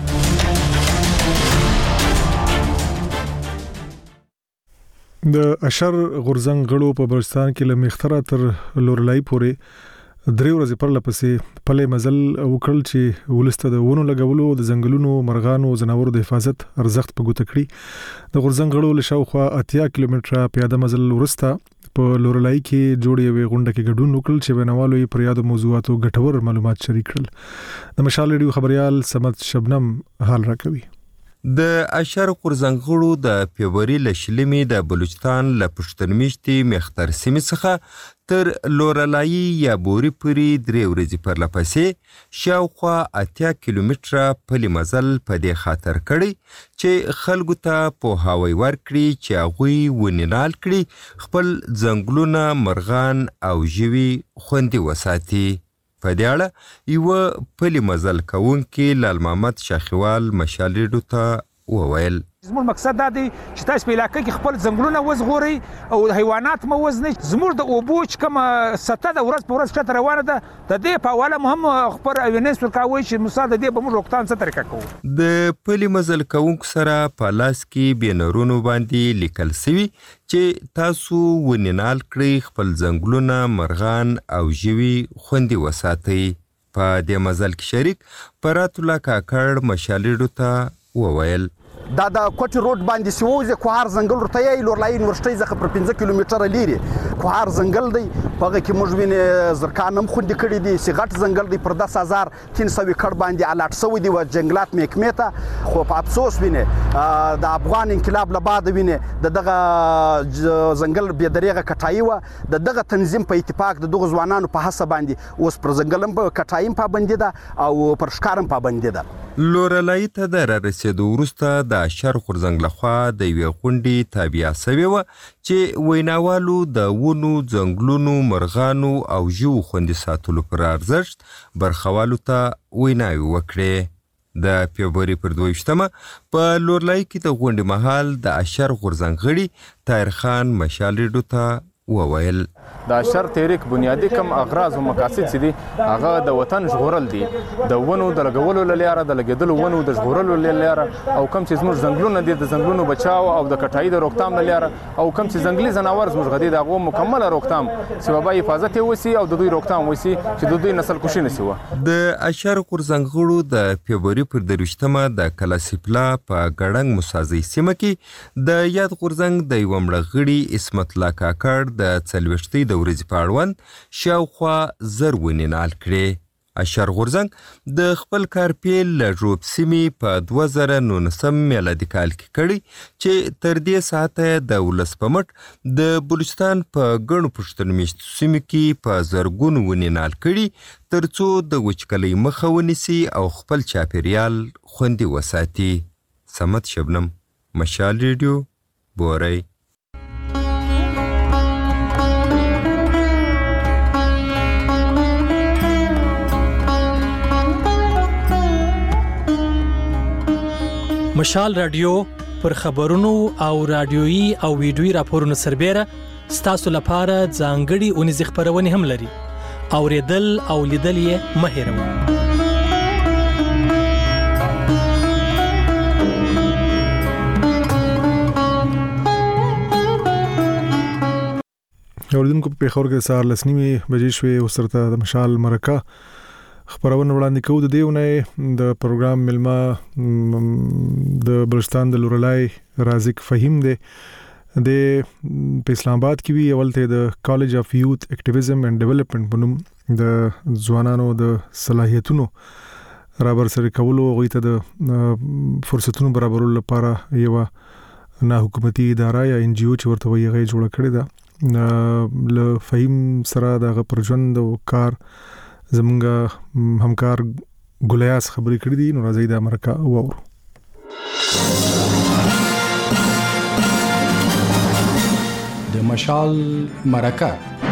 د اشر غورځنګ غړو په بلوچستان کې له مختره تر لورلای پورې 3 ورځې پر لپسې پلې مزل وکړل چې ولسته د ونو لګولو د ځنګلونو مرغانو زناورو د حفاظت ارزښت په ګوته کړی. د غورځنګ غړو له شاوخوا 80 کیلومتره پیاده مزل ورسته په لورلای کې جوړې وي غونډه کې ګډون وکړل چې وینوالو یې پر یادو موضوعاتو ګټور معلومات شریک کړل. د مشال ریډیو خبريال سمت شبنم حال راکوي. د اشر غورځنګ غړو د فبرवरी لشلمې د بلوچستان له پښتنمیشتي مختر سیمې څخه تر لورلای یا بوري پوری 3 ورځې پر لپسې شاوخوا 80 کیلومتره پلي مزل په دې خاطر کړی چې خلکو ته پوهاوی ورکړي چې هغوی ونینال کړي خپل ځنګلونه مرغان او ژوي خوندي وساتي. په دې اړه یو پلي مزل کوونکي لال محمد شاخیوال مشال ریډیو ته وویل زموږ مقصد دا دی چې تاسو په علاقې کې خپل ځنګلونه وزغورئ او حیوانات مو وزنئ. زموږ د اوبو چې کومه سطح د ورځ په ورځ ښکته روانه ده د دې په حواله مو هم خپل اوینس ورکوئ چې مثال د دې به موږ روکتان څه طریقه کوو. د پلي مزل کوونکو سره په لاس کې بینرونو باندې لیکل سوي چې تاسو ونینال کړئ خپل ځنګلونه مرغان او ژوي خوندي وساتئ. په دې مزل کې شریک فرات الله کاکړ مشال ریډیو ته وویل دا د کوټي روډ باندې سیوزه کوهار ځنګل ورته یې لورلای یونیورسيټي ځخه پر 15 کیلومتره لري کوهار ځنګل دی په کې موږ وینې زرکانم خوندي کړی دي سیغټ ځنګل دی پر 10300 کډ باندې الاټ سوی دی و جنگلات محکمه ته خو په افسوس وینې د افغان انقلاب له بعد وینې دغه ځنګل به دریغه کټای و دغه تنظیم په اتفاق دغه ځوانانو په حساب باندې اوس پر ځنګلم په کټایم پابندي ده او پر ښکارم پابندي ده. لورلای ته د رسیدو وروسته د اشر غورځنګ لخوا د یوې غونډې تابع سوې وه چې ویناوالو د ونو ځنګلونو مرغانو او ژوو خوندي ساتلو پر ارزښت برخوالو ته ویناوې وکړې. د فبرवरी پر 22 په لورلای کې د غونډې مهال د اشر غورځنګ غړي طاهر خان مشال ریډیو ته وویل د اشر تحریک بنیادی کم اغراض او مقاصد چې دي هغه د وطن ژغورل دي د ونو د لګولو لپاره د لګیدلو ونو د ژغورلو لپاره او کم چې زموږ ځنګلونه دي د ځنګلونو بچاو او د کټای د روکتام لپاره او کم چې ځنګلي ځناور زموږ غدي دغه مکمله روکتام چې بابا حفاظت وسی او د دوی روکتام وسی چې د دوی نسل کشي نسی و. د اشر غورځنګ غړو د فبرवरी پر 23 د کلاسیپلا په ګړنګ مسازي سیمه کې د یاد غورځنګ د یو مړ غړي اسمت الله کاکړ د 40 د ورځې په اړوند شاوخوا 1000 ونینال کړي. اشر غورځنګ د خپل کارپیل له ژوب سیمې په 2019 میلادي کال کې کړي چې تر دې ساعته د ولس په مټ د بلوچستان په ګڼو پښتنمیشتو سیمو کې په زرګونو ونینال کړي ترڅو د وچکلۍ مخه ونیسي او خپل چاپیریال خوندي وساتي. سمت شبنم مشال ریډیو بوري. مشال رادیو پر خبرونو او رادیويي او ویډیويي راپورونو سربېره ستاسو لپاره ځانګړي اونیزې خبرونه هم لري. اوریدل او لیدل یې مه هېروئ. اوردونکو په خور کې سار لسنیمه بجې شوې وسرته د مشال مرکه خبرونه وړاندې کوو د دیونه د پروګرام ملما د بلوچستان د لورلای رازق فهیم دی د اسلام آباد کې وی اولته د کالج اف یوث اکټیویزم اینڈ ډیولپمنٹ بنوم د ځوانانو د صلاحیتونو رابر سره کولو غوي ته د فرصتونو برابرولو لپاره یو نه حکومتي اداره یا ان جی او چې ورته ویغه جوړ کړی دا ل فهیم سره د پرجوند او کار زمونږ همکار ګلیاس خبرې کړې دي نو راځي د امریکا وورو د مشال مرکه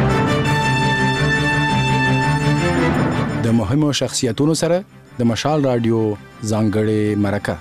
د مهمو شخصیتونو سره د مشال رادیو ځانګړې مرکه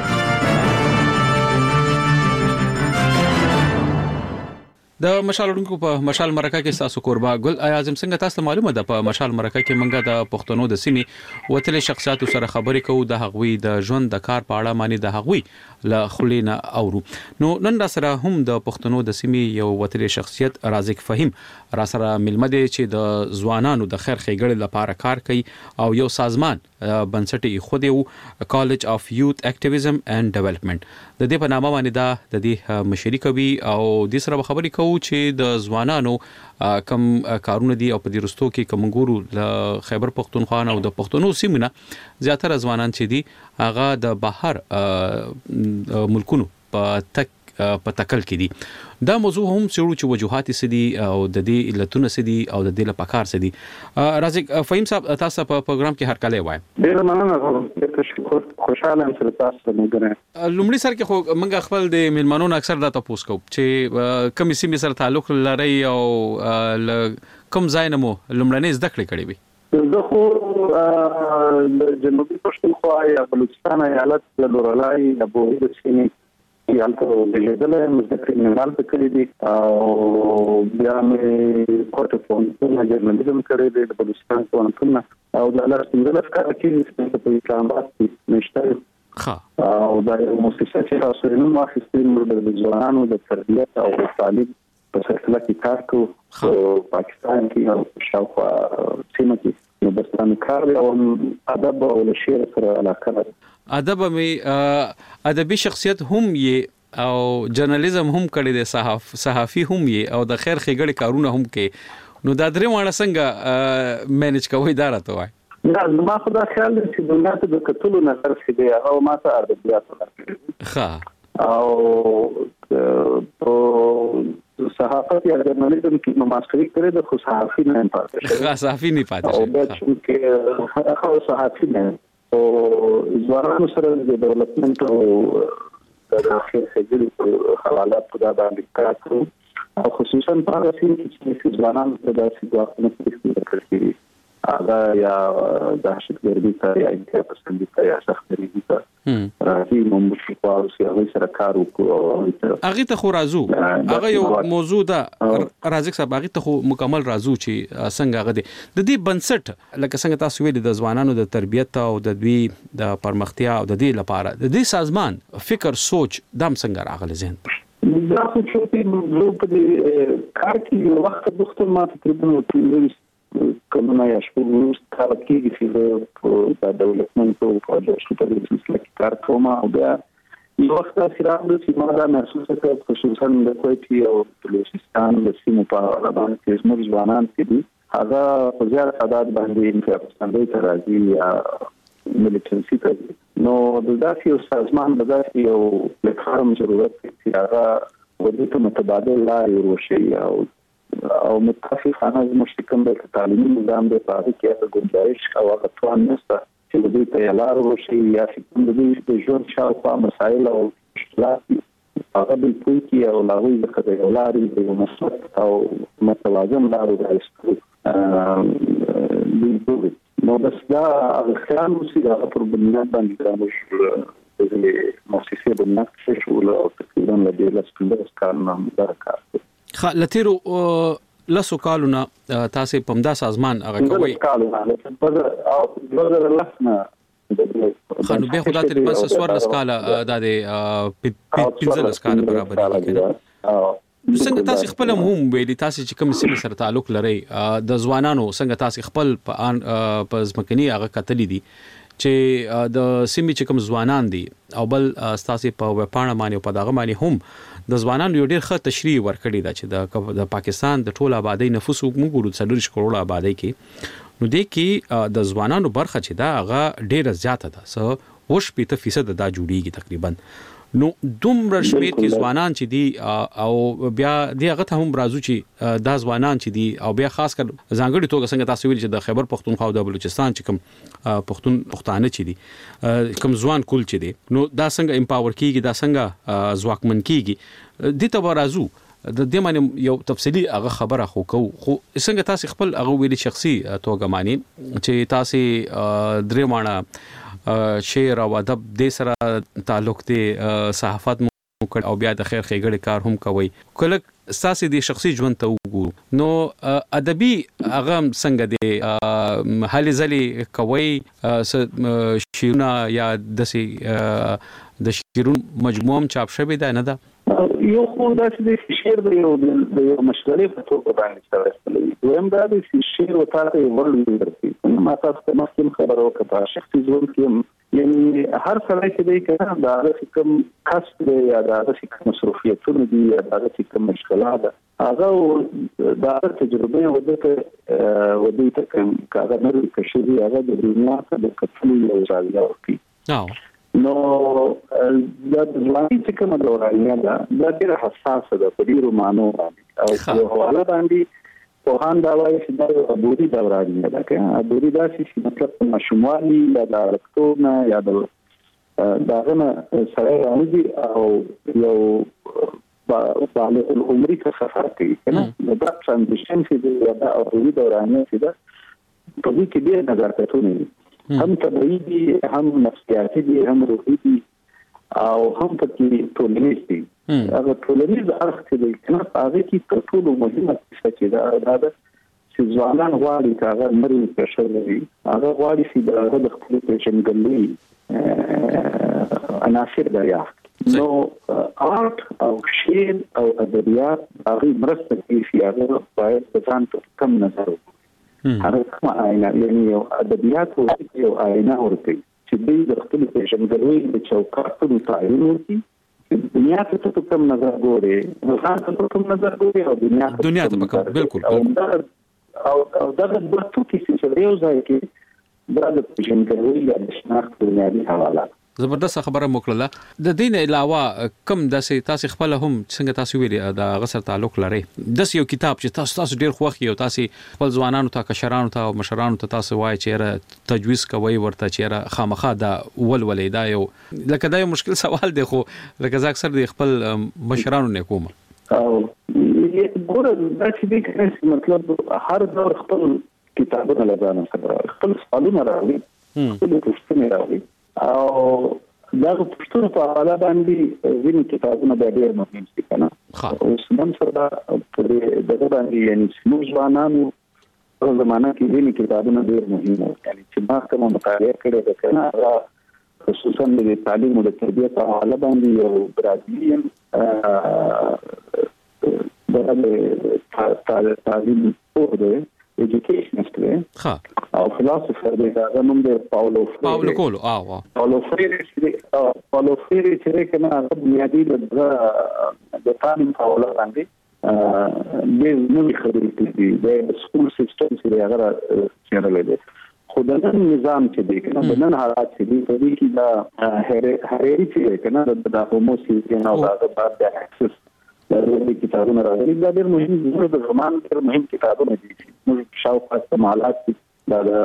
د مشال ورونکو په مشال مرکه کې تاسو قربا ګل اعظم څنګه تاسو معلومه ده په مشال مرکه کې منګه د پښتنو د سیمې وتلې شخصیت سره خبرې کوو د هغوی د ژوند د کار په اړه معنی د هغوی له خلینا اورو نو نن را سره هم د پښتنو د سیمې یو وتلې شخصیت رازق فهیم را سره ملمه دي چې د ځوانانو د خیر ښېګړې لپاره کار کوي او یو سازمان بنسټي خو دی کالج اف یوث اکټیویزم اینڈ ډیولپمنٹ د دې په نامه باندې د دې مشري کوي او د سره خبرې کوي چې د ځوانانو کم کارونه دي او په دې رستو کې کومګورو ل خیبر پختونخوا او د پښتنو سیمونه زیاتره ځوانان چې دي هغه د بهر ملکونو په تکل کې دي دا موضوع هم څېړو چې وجوهات سدي او د دې علتونه سدي او د دې لپاره کار سدي رازق فهیم صاحب تاسو په پروګرام کې هر کله وای ډیر مننه تشکر خوشاله یم چې تاسو موږ لومړی سر کې خو موږ خپل د میلمنونو اکثر دا تاسو کو چې کوم سیمه سره تعلق لري او کوم ځای نه مو لومړنۍ زده کړې کړې وي زه خو جنوبي پښتونخوا یا بلوچستان ایالت د لورلای د بوهي د سیمې یالته بلېدلې مزدکري منال په کړې دي او بیا مې کوټه پونتون جرنالیزم کړې دي د بلوچستان پونتون او د لار څنګه کار کوي په اسلام آباد کې نشته او دا مؤسسه چې تاسو یې نو ماخستې د ځوانانو د تربیت او تعلیم په سلسله کې کار کوي پاکستان کې او شاوخوا سیمه کې نو برتان کار او ادب او شعر سره علاقه لري ادب می ادبي شخصیت هم یې او جرنالیزم هم کړی دی صحافي هم یې او د خیر ښېګړې کارونه هم کې نو دا درې واړه څنګه مینج کوي دا راته وای نه ما خدا خیال دی چې دنیا ته د کتلو نظر شي دی او ما ته ادبیات ورکړي ښه او صحافت یا جرنالیزم کې ماسټري کړې د خو صحافي نه پاتې صحافي نه پاتې او د چې هغه صحافي نه او ځوانانو سره د ډیولپمنٹ او د اخر خجل حواله په دا باندې کار کوي او خصوصا په هغه سیمه چې ځوانان د داسې ځواکونو په کړی هغه یا دهشتګردي ته یا انتقادي ته یا سختګردي ته راځي موږ په هغه سره کار وکړو هغه ته خو راځو هغه یو موضوع ده رازق صاحب هغه ته خو مکمل راځو چې څنګه هغه د دې بنسټ لکه څنګه تاسو ویل د ځوانانو د تربیت او د دوی د پرمختیا او د دې لپاره د دې سازمان فکر سوچ دام څنګه راغلی ذهن دا خو چې په دې کار کې وخت دغه ما تقریبا کومه یا شپږ کال کې چې د ډیولپمنٹ او پروجیکټ په سلسله کې کار کوم او بیا یو وخت سره چې ما دا محسوس کړ خصوصا د کوټي او بلوچستان د سیمو په اړه باندې زموږ ځوانان چې دي هغه په زیات تعداد باندې انفراسټراکچر ته راځي یا ملیټنسي ته نو د داسې سازمان د داسې یو پلیټفارم ضرورت دی هغه ودې ته متبادل لارې ورشي او متفقانه مشتکم د تعلیمي نظام د پاره کې د ګنجائش او غوښتنه نشته چې د دې ته لار ورشي یا چې د دې د ژوند شاوخوا مسایل او مشکلات هغه د پوهې او لاغوي د خدای لارې د مسلک او متوازن لارې راځي نو بس دا خیال وسی دا پر بنیاد باندې موږ د مؤسسې بنیاد شو او تقریبا د دې لسپندرس کارونه درکار لتیرو لسو کالونه تاسو پمدا سازمان هغه کوي خانو به خدای ته بس سوار لسکاله د 15 لسکاله برابر کړي څنګه تاسو خپل هم ویلي تاسو چې کوم سیمه سره تعلق لري د ځوانانو څنګه تاسو خپل په ځمکني هغه کتلې دي چې د سیمه چې کوم ځوانان دي او بل تاسو په وپاڼه باندې په دغه باندې هم د ځوانانو یو ډېر ښه تشریح ورکړی دا چې د پاکستان د ټول آبادی نفوس موږ ګورو 40 کروڑ آبادی کې نو د کې د ځوانانو برخه چې دا هغه ډېره زیاته ده سو 80% دا جوړیږي تقریبا نو دومره شمیر کې ځوانان چې دي او بیا دی هغه ته هم راځو چې دا ځوانان چې دي او بیا خاص کر ځانګړي توګه څنګه تاسو ویل چې د خیبر پختونخوا او د بلوچستان چې کوم پښتانه چې دي کوم ځوان کول چې دي نو دا څنګه امپاور کیږي دا څنګه ځواکمن کیږي د ته راځو د دې باندې یو تفصیلی هغه خبره خو څنګه تاسو خپل هغه ویلي شخصي توګه معنی چې تاسو درې مانه شعر او ادب د سره تعلق دی صحافت مو او بیا د خیر ښېګړې کار هم کوي کله تاسو د شخصي ژوند ته وګورو نو ادبي هغه څنګه دی حالې ځلې کوي شعرونه یا د شعرونو مجموعه چاپ شوی ده نه ده یو خو داسې د شعر د یو مشغلې په توګه باندې شوی دویم دا د شعر او تاسو ورلې درته ما تاسو ته مخکې خبرو وکړه شخصي ژوند کې یعنی هر سړی چې دی کنه دا د کوم کسب دی یا د کوم مصروفیتونه دي یا د کوم مشغلات هغه د تجربه ودته کوم کاغذ نه کشي هغه د دنیا د کتلو یو ځای ورکی نو دا د ځوانۍ چې کومه دورانیه ده دا ډېره حساسه ده په ډېرو معنو باندې او په حواله باندې پوهان دا وایي چې دا عبوري دورانیه ده که عبوري داسې چې مطلب په ماشوموالي یا د هلکتوب نه یا د هغه نه سړی راوځي او یو بالغ العمري څخه سفر کوي که نه دا ترانزیشن چې دی یا دا عبوري دورانیه چې ده په دې کې ډېر نظرکتونه دي هم طبيعي دي هم نفسياتي دي هم روحي دي او هم پکې ټولنیز دي هغه ټولنیز اړخ چې دی کنه هغه کې تر ټولو مهمه څه چې دا چې ځوانان غواړي هغه مري پرشر لري هغه غواړي چې هغه د خپل پیژندګلوي عناصر دریافت نو آرت او شعر او ادبیات هغه مرسته کوي چې هغه باید ځان ته کم نظر وکړي هغه کومه آینه یعنی یو ادبیات او یو آینه ورته چې دوی د خپل پیژندګلوي د چوکاټونو تعین وکړي دنیا ته کوم نظر ګوري ځان ته کوم نظر ګوري او دنیا ته کوم بالکل او دا د بوتو کې چې یو ځای کې دا د پیژندګلوي د شناخت بنیادی حواله زبردست خبره موکړه د دین علاوه کم د تاسو خپل هم څنګه تاسو ویلي د غسر تعلق لري د یو کتاب چې تاسو ډیر خوښ یو تاسو خپل ځوانانو ته کشرانو ته او مشرانو ته تاسو وایي چې تجویز کوي ورته چې خامخا دا ولولې دا یو لکه دا یو مشکل سوال دی خو لکه زه اکثر د خپل مشرانو نه کوم او ګوره دا چې مطلب هر دور خپل کتابونه لږه سره خپل سوالونه راوړي خپل پوښتنې راوړي او دا پښتون په حواله باندې ویني کتابونه ډېر مهم دي کنه اوس نن سره په دغه باندې یعنی موږ ځوانانو په زمانه کې ویني کتابونه ډېر مهم دي یعنی چې ما کوم مطالعه کړې ده کنه خصوصا د تعلیم او د تربیت په حواله باندې یو برازیلین د تعلیم او د educationist دی او فلسفر دی هغه نوم دی پاولو کولو پاولو فریری چې کنه هغه بنیادی د تعلیم په حواله باندې د نوې خبرې دي د سکول سیستم چې هغه چیرې دی خو د نظام چې دی کنه د نن حالات چې دی په دې کې دا هرېری چې کنه د هوموسي نه او د بعد د اکسس د کتابونو راغلي دا ډېر مهم د زمان ډېر مهم کتابونه دي موږ شاوخوا استعمالات دا د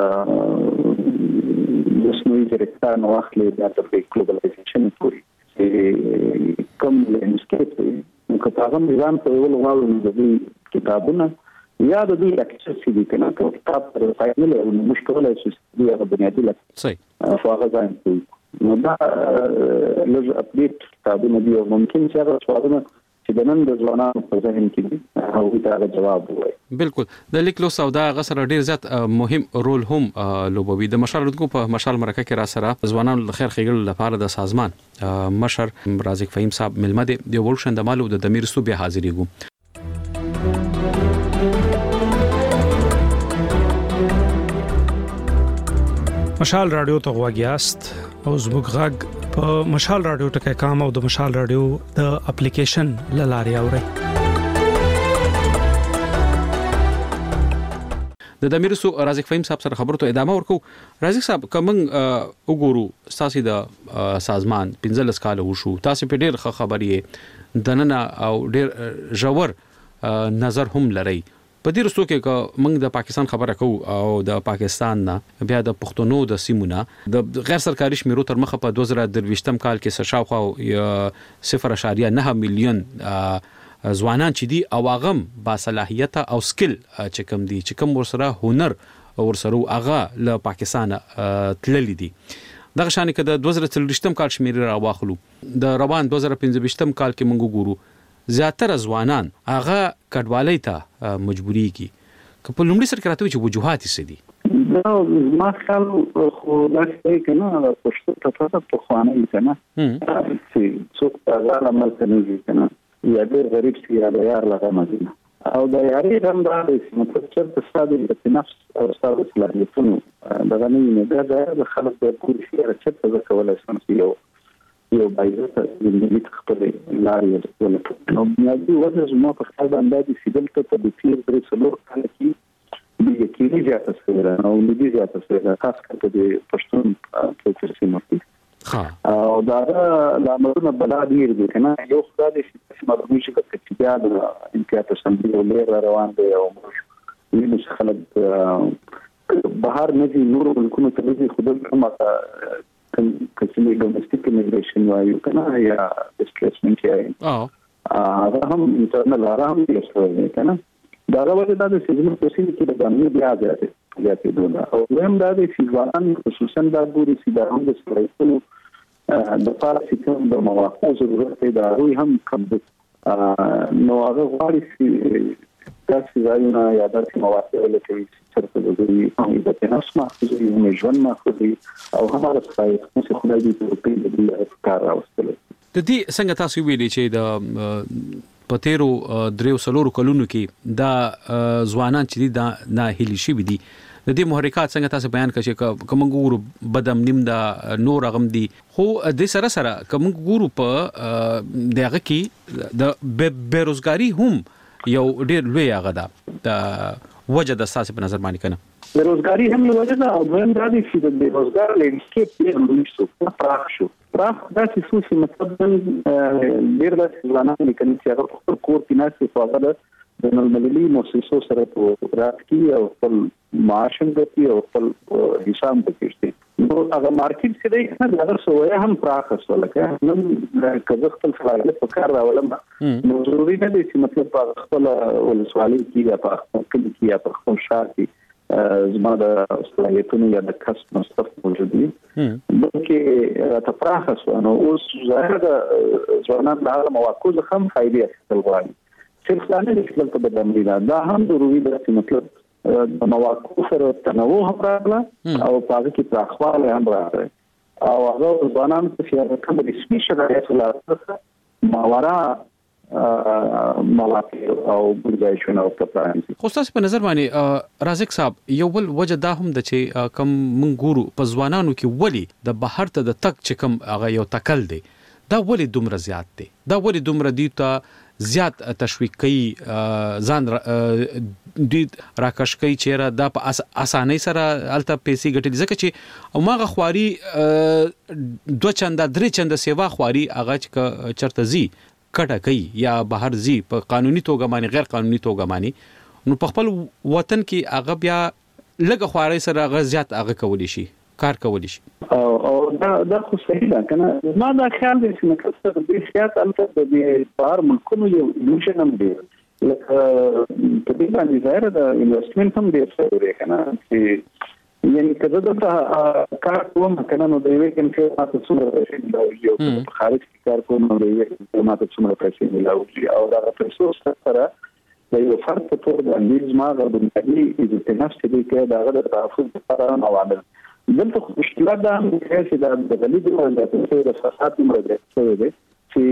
مصنوعي ځیرکتیا نو اخلي د ګلوبلایزیشن پورې کوم لینډسکیپ دی کتابونه نظام په یو لوړ د کتابونه یا د دې اکسس دي کنه کتاب پر فایل له مشکله چې دی هغه بنیادی لکه صحیح هغه ځان نو دا لږ اپډیټ کتابونه دي ممکن چې هغه سوالونه چې د نن د ځوانانو په ذهن کې دي هغه ته جواب وایي بالکل د لیکلو سودا غسر ډیر زیات مهم رول هم لوبوي د مشال ردکو په مشال مرکه کې را سره ځوانانو د خیر ښېګړې لپاره د سازمان مشر رازق فهیم صاحب ملمه دی د ورشن د مالو د دمیر صوبې حاضرېږو مشال رادیو ته غواګیاست او زموږ غږ په مشال رادیو ټکي کام او د مشال رادیو د اپلیکیشن لاري اوري د دمیرسو رازق فهیم صاحب سره خبرو ته ادامه ورکو. رازق صاحب کوم وګورو تاسو د سازمان 15 کال وشو تاسو په ډېر خبرې دننه او ډېر ژور نظر هم لري. په دې رسو کې موږ د پاکستان خبره کوو او د پاکستان نه بیا د پښتونو د سیمونه د غیر سرکاري شمیرو تر مخه په 2023م کال کې شاوخوا 0.9 میلیون ځوانان چې دي او هغه با صلاحیت او سکل چې کوم دي چې کوم ورسره هنر ورسره هغه له پاکستان تللی دي. دغه شان کې د 2023م کال شمیرې راواخلو د روان 2025م کال کې موږ ګورو زیاتره ځوانان هغه کډوالۍ ته مجبوري کی که په لومړي سر کې راته چې وجوهات یې دي. دا ما خیال خو دا څه کنه پښتو ته په خوانه کنه چې څوک هغه عمل کوي کنه یا ډېر غریب سي یا یار لغه مدینه او دا یاري هم دا چې مطلب چې ستاسو د نفس او ستاسو صلاحیتونو دا نه د خلک د کور شي چې څه کولای شي یو بایزه د ملي خپل لارې ولته نو بنیادی وجه زما په خپل باندې سیدل ته د تیر درې څلور کال کې د یقیني زیاته سره او د دې زیاته سره خاص کر د پښتون په ترسیم کې او دا لاملونه بلاد دي کنه یو خدای چې مرګ شي چې بیا د امتیاز سمبل لري روان دی او موږ خلک بهر نه دي نور ملکونو ته دي خدای هم کله ډومېسټیک ایمیګریشن وایو کنه یا ډیسپلیسمنت یې هغه هم انټرنل آرام دی کنه دا راوړل دا د سیزن په سیمه کې د باندې بیا زیاتې دوه او هم دا د سیوان خصوصا د ګوري چې دا هم د سپریټونو د پارسي کوم د مواقع ضرورت دی دا هم کم نو هغه غواړي چې تاسو ځایونه یا د مواقع لکه چرته د هم د تناس ماخذي او ژوند ماخذي او هغه څه چې خدای دې په دې کار راوستل. د دې څنګه تاسو ویلي چې د پتیرو دریو سلورو کلونو کې دا ځوانان چې دا نه هلي شي دي د دې محرکات څنګه تاسو بیان کړئ چې کوم ګورو بدم نیم دا نور غم دي خو د سره کوم ګورو په دغه کې د بیروزګاری هم یو ډېر لوی هغه ده د وجه د ساسي په نظر باندې کنه بیروزګاری هم له وجه ده او هم دا دي چې د بیروزګار لینډسکیپ یې لوی شو پراخ شو دا چې مطلب ډېر د ځوانانو لیکنې چې هغه خپل کور کې ناس په هغه د نړیوالي مؤسسو سره په رات کې او خپل معاش هم کوي او خپل حساب کوي نو هغه مارکیټ چې دی نه هغه سویا هم پراخ شو لکه نن کله خپل فعالیت په کار راولم نو ضروري نه دی چې مطلب خپل ولسوالۍ کې یا په خپل کې یا په خپل شهر کې زما د صلاحیتونو یا د کسب مصرف موجود دي بلکې تفراخ شو نو اوس ظاهر د ځوانان د هغه مواقع څخه هم فائدې اخیستل غواړي چې څنګه د خپل په بدلون دا هم ضروري ده چې مطلب د مواقع سره تنوع هم راغله او په هغه کې پراخواله هم راغله او هغه ځوانان چې کوم رسمي شرایط لري ماورا مواقع او بلګایشن او پلانز خو تاسو په نظر باندې رازق صاحب یو بل وجه دا هم د چې کم من ګورو په ځوانانو کې ولی د بهر ته د تک چې کم هغه یو تکل دی دا ولی دومره زیات دی دا ولی دومره دی ته زیات تشویق کوي ځان دوی راکش کوي چې دا په اسانۍ سره الته پیسې ګټي ځکه چې ماغه خواري دوه چنده درې چنده سیوا خواري هغه چرته زی کټه کوي یا بهر زی په قانوني توګه باندې غیر قانوني توګه باندې نو په خپل وطن کې هغه بیا لږه خواري سره هغه زیات هغه کولی شي کار کولی شي او دا خو صحیح ده کنه ما دا خیال دی چې نکسته د سیاست البته د بهر ملکونو یو لوشن هم دی لکه په دې باندې ظاهر د انویسټمنت هم دی څه کنه چې یعنی کله دا کار کوم کنه نو د یوې کې ماته څومره پیسې یو خارج کار کوم نو د یوې کې ماته څومره پیسې ملاوي او دا پیسو سره د یو فرد په توګه د انګلیز ما غوډه دی چې نفس دې کې دا غوډه تحفظ لپاره عوامل دلته مشکلات دا چې دا د غلیظ د فساد مرګ څه دی چې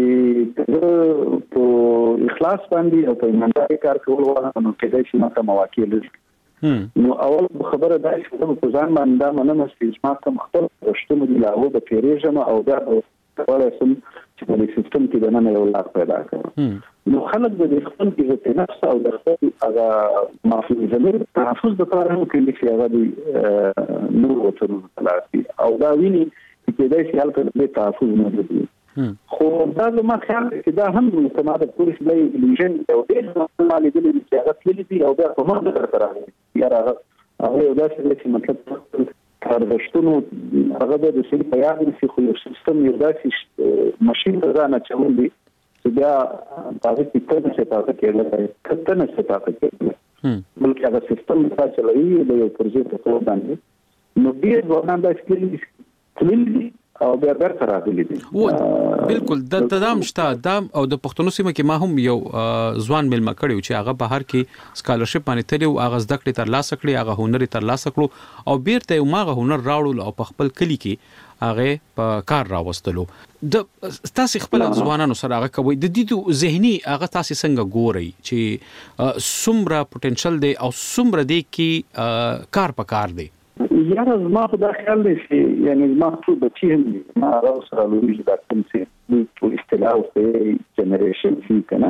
په اخلاص باندې او په ایمانداري کار کول نو کېدای شي ماته مواقع لري نو اول خبره دا چې په ځان باندې دا منم چې ما کوم خپل رښتونه دی لاو د پیریجم او دا ولې سم چې په سیستم کې د نن یو لار پیدا کړو نو خلک د خپل کې نفس او د خپل هغه معفوظ زمير تحفظ د کار هم کوي چې هغه دی نور وڅنو تلاسي او دا ویني چې دا شي حالت د تحفظ نه دی خو دا ما خیال چې دا هم د متماده پولیس لای لېجن او د مالي د هغه تللی دی او دا په مخ سره راغلی یا هغه یو داسې چې مطلب کارشتونو هغه د سړي په یاد نشي خو یو سیستم یو داسې ماشين راځنه چول دی چې دا هغه چې څه پاتې کېږي کته نه څه پاتې کېږي بلکې هغه سیستم چې چلوي د یو پروژې په توګه باندې نو ډیر ورنه دا چې او بیا برته راغلي دي بالکل د دام شته دام او د پښتون سیمه کې ما هم یو ځوان ملما کړیو چې هغه بهر کې سکالرشپ باندې تللی او هغه زده کړې تر لاسه کړې هغه هنر تر لاسه کړو او بیرته یو ماغه هنر راوړل او په خپل کلی کې هغه په کار راوستلو د تاسو خپل ځوانانو سره هغه کوي د دې ذهني هغه تاسو څنګه ګوري چې سمره پټنشل دی او سمره دی کې کار پکار دی یاره زما خو دا خیال دی چې یعنی زما خو بچی هم ما راو سره لوري چې دا کوم څه په اصطلاح او جنریشن فی کنه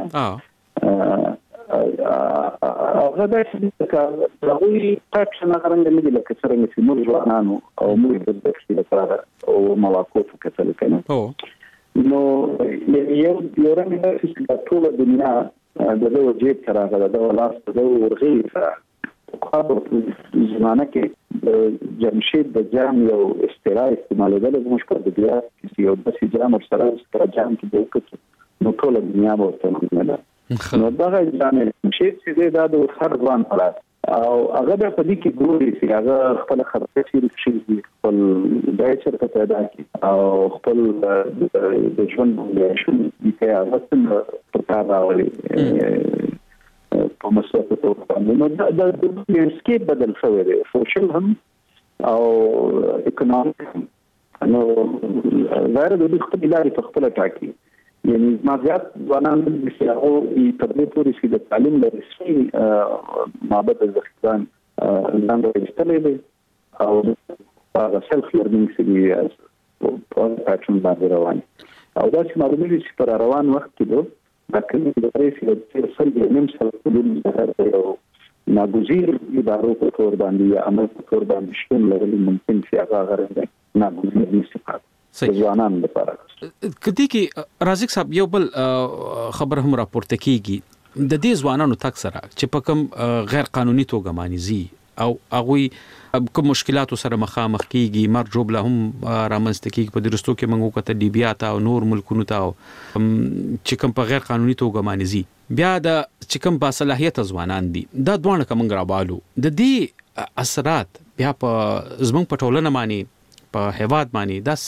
هغه د هغوی پاتې نه غرنګ نه دي لکه څنګه چې موږ ځوانانو او موږ د دې لپاره او مواقف کتل کنه نو یو رنګ چې ټول دنیا د دوه جیب سره غلا د لاس د ورغی خو زمانه کې جمشید د جام یو استراحت استعمالول مشکل دی چې یو د جام سره سره جام کې د وکړو نو ټول دنیا ورته نه نو دا جام جمشید چې د هر ځوان پلاس او هغه د پدې کې ګوري چې هغه خپل خرڅې شي خپل دایچر ته پیدا کی او خپل د ژوند باندې شي چې هغه څنګه په کار راوړي په مسافه توګه نو دا د سکیپ بدل شوی دی سوشل هم او اکونومیک نو غیر د دې خپل لارې په خپل ټاکي یعنی ما زیات ځوانان چې هغه په دې پورې چې د تعلیم د رسمي معبد ځخدان لاندې استلې دي او هغه سلف لرنینګ چې په پاتون باندې روان او دا چې معلومه چې پر روان وخت کې دا کومه د ریسي د سلبي نمسل د یو ناګزیر ادارو په تور باندې یا عمل په تور باندې شتون لري ممکن چې هغه غره ناګزیر نشي ځوانان لپاره کدی کې رازق صاحب یو بل خبر هم راپورته کیږي د دې ځوانانو تک سره چې په کوم غیر قانوني توګه مانیزي او هغه کوم مشکلاتو سره مخامخ کیږي مرجوب له هم رامنځته کیږي په درستو کې موږ کته لیبیا ته او نور ملکونو ته چې کوم په غیر قانوني توګه مانیزي بیا د چې کوم با صلاحیت ځوانان دي دا دوه کوم غرابالو د دې اثرات بیا په زموږ په ټولنه باندې په هیواد باندې دا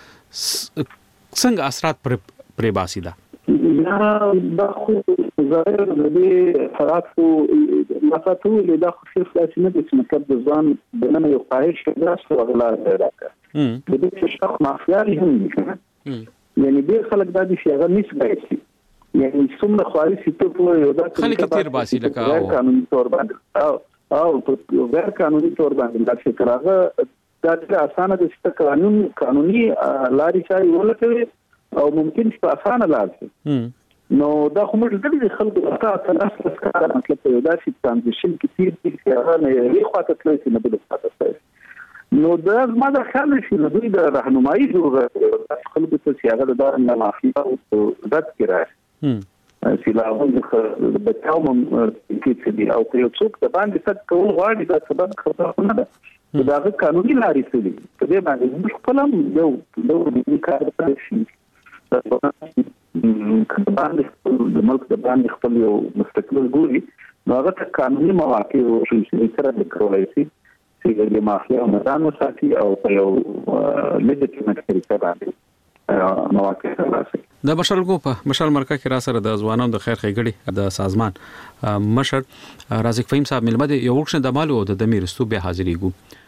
څنګه اثرات پر باسي دا دا خو ظاهر د دې فراتو مفاتو له داخل خلاص نه د مطلب د ځان د نن یو خواهش داس او غلا راکړه د دې شخص مافیاري هم نه یعنی ډیر خلک د دې شیغه نسبت یعنی څومره خواهش ته په یو د خلک تیر باسي لکه غیر قانوني تور باندې او په غیر قانوني تور باندې د فکرغه دا ډېر اسانه د ست قانوني لاري چاري ولته او ممکن چې په اسانه لار شي نو دا خو موږ د خلکو ته تاسو کار مطلب یو داسې ترانزیشن کې تیر چې هغه نه یې خواته تللی نه بل خواته نو دا ما د خیال چې د دوی د راهنمایي ضرورت خلکو ته چې هغه د نه معافي او ذات کې راځي چې لا هم د تاوم کې دي او یو څوک د باندې څه کول غواړي دا سبب خبره نه ده دا قانوني لارې څه دي په دې باندې موږ خپل هم یو کار کوي د ملک د باندې خپل یو مستقل ګوري نو هغه قانوني مواقع او شي سره د کولای شي چې د مافیا او مدان وساتي او په یو لیجیټیمیټ طریقه باندې مواقع راځي د مشال کو په مشال مرکه کې را سره د ځوانانو د خیر ښېګړې د سازمان مشر رازق فهیم صاحب ملمد یو ورکشن د مالو د دمیرستو به حاضرېګو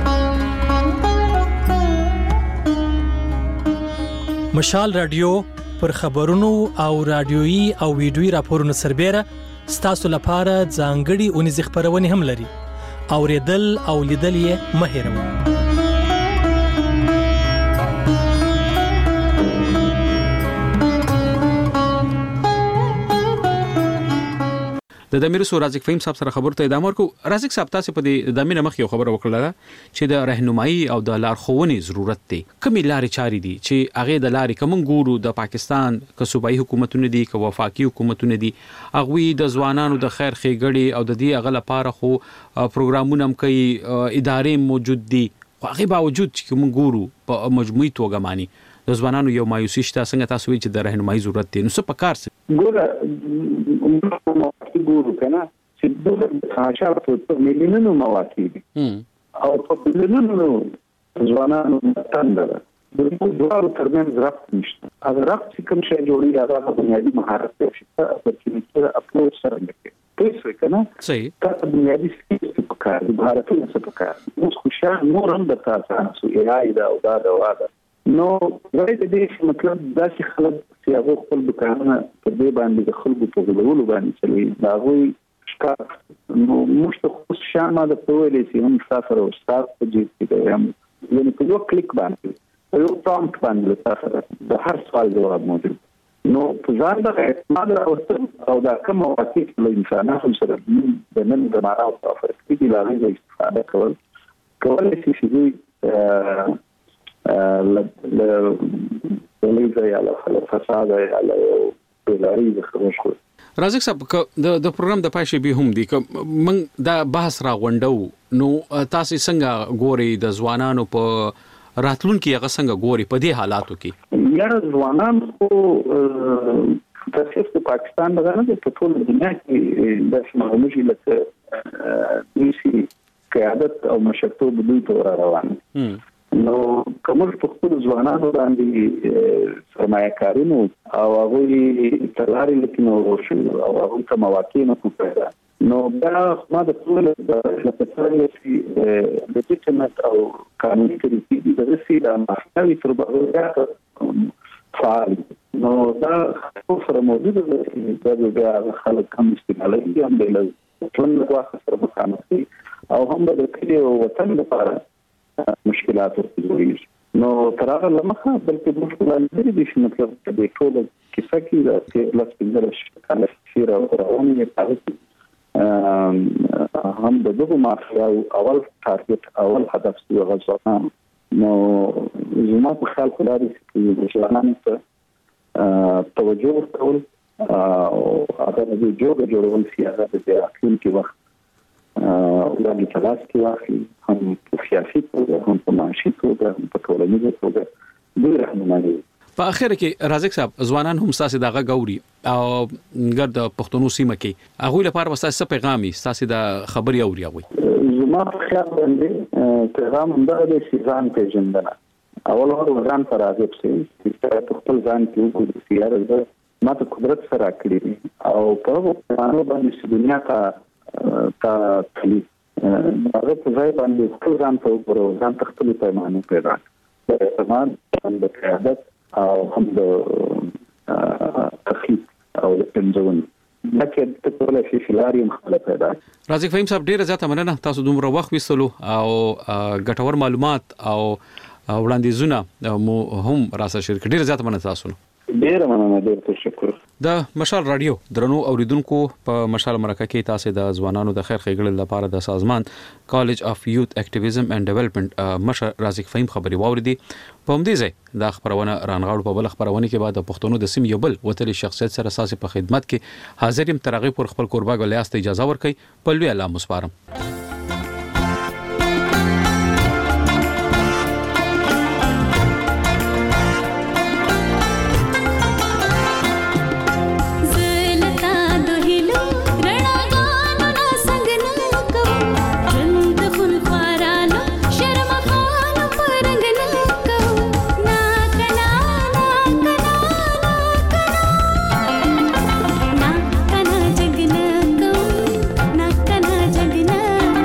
مشال رادیو پر خبرونو او رادیويي او ویډیويي راپورونو سربېره ستاسو لپاره ځانګړي اونیزې خپرونې هم لري. اوریدل او لیدل یې مه هېروئ. د دمیرسو رازق فهیم صاحب سره خبرته ادامه ورکو. رازق صاحب تاسو په دې دمینه مخ یو خبره وکړه چې د رهنمایي او د لارښوونې ضرورت دی. کومې لارې چارې دي چې هغه د لارې کوم ګورو د پاکستان که صوبایي حکومتونه دي که وفاقي حکومتونه دي هغه د ځوانانو د خیر ښېګړې او د دې هغه لپاره خو پروګرامونه هم کوي، ادارې موجود دي، خو هغه باوجود چې موږ ګورو په مجموعي توګه مانی د ځوانانو یو مایوسي شته. څنګه تاسو وایئ چې د رهنمایي ضرورت دی؟ نو څه پکار څه ګورو کنه چې د خاصه په مليونونو مواقع دي او په مليونونو ځوانانو تندره د دوه ترمنځ رابط نشته. هغه رابط چې کوم شی جوړي هغه بنیادی مهارت دی چې په کې اپلوډ سره لکه څه کنه صحیح تا بنیادی څه پکار دي، مهارتونه څه پکار دي. اوس خوشاله نور هم د تاسو AI دا او دا نو وایي د دې مطلب دا چې خلک چې هغه خپل دکانونه په دې باندې د خلکو په غولولو باندې چلوي دا غوي ښکار نو موږ ته خو شامه د پوهلې چې هم تاسو او تاسو په دې کې هم یعنی په یو کلیک باندې په یو پرومپټ باندې تاسو د هر سوال جواب موجود نو په ځان د اعتماد راوستل او دا کوم واقعي له انسانانو سره د نن د مارا او فرق کې لا غوښتل استفاده کول چې رازق صاحب د پروګرام د پایښې به هم دي که من دا بحث را غونډو نو تاسو څنګه ګوري د ځوانانو په راتلونکو هغه څنګه ګوري په دې حالاتو کې؟ یاره ځوانان خو تاسو پاکستان دغه په ټول دنیا کې د شمالي لکه دیسي قیادت او مشرتوب دوی ته روان نو کوم په خپل ځوانانو باندې سرمایه‌کارانو او هغه تلاري لکه نو او هغه ته مواقع نه پیدا نو دا ما د ټول د لپاره چې د لیجیټیمټ او قانوني طریقې د رسیدا مخاوي تر بغاوت فعال نو دا سره موجوده ده چې دا خلک هم استعمالوي هم د ټول واخه سره مخامخ او هم د کلی او وطن لپاره مشکلات ورته نو تر هغه لمخه بلکې مشکلات دي چې مطلب د ټول کیسه کې د لاس پنځه کاله شیر او رواني تاسو هم د دغه مافیا اول ټارګټ اول هدف دی غوښتنه نو زما په خیال کې لري چې د ځوانانو ته توجه ورکول او هغه د جوړول سیاست د اقلیم کې وخت وړاندې تلاش کې واخلي هم په سیاسي توګه هم په معاشي توګه هم په ټولنیزه توګه د رهنمایي. په اخر کې رازق صاحب ځوانان هم تاسو دغه غوري او ګرد پښتونو سیمه کې هغه لپاره تاسو پیغامي تاسو د خبري اوري هغه زما په خیال باندې پیغام دا دی چې ځان پیژندنه اول ځان پر راځي چې خپل ځان کې وګورئ چې ما ته قدرت سره کړی او په هغه باندې دنیا ته تلی هغه په ځای باندې خپل ځان ته وګورئ ځان خپل پیمانه پیدا کړئ اعتماد د قیادت او هم د تخیل او د پنځون لکه د ټول شي فلاریم خپل پیدا. رازق فهیم صاحب ډیره زیاته مننه تاسو دومره وخت وستلو او ګټور معلومات او وړاندیزونه مو هم راسره شریک ډیره زیاته مننه تاسو. ډیره مننه ډیر تشکر. د مشال رادیو درنو اوریدونکو په مشال مرکه کې تاسو د ځوانانو د خیر ښېګړې لپاره د سازمان کالج اف یوث اکټیویزم اینڈ ډیولپمنٹ مشر رازق فهیم خبري واوریدي. په همدې ځای د خبرونه رانغاړو په بل خبرونه کې بعد د پښتونو د سیم یو بل وتلی شخصیت سره اساسي په خدمت کې حاضر يم ترغیب پر خپل قربا غلیاست اجازه ورکړي په لوی الله مسپارم. जगना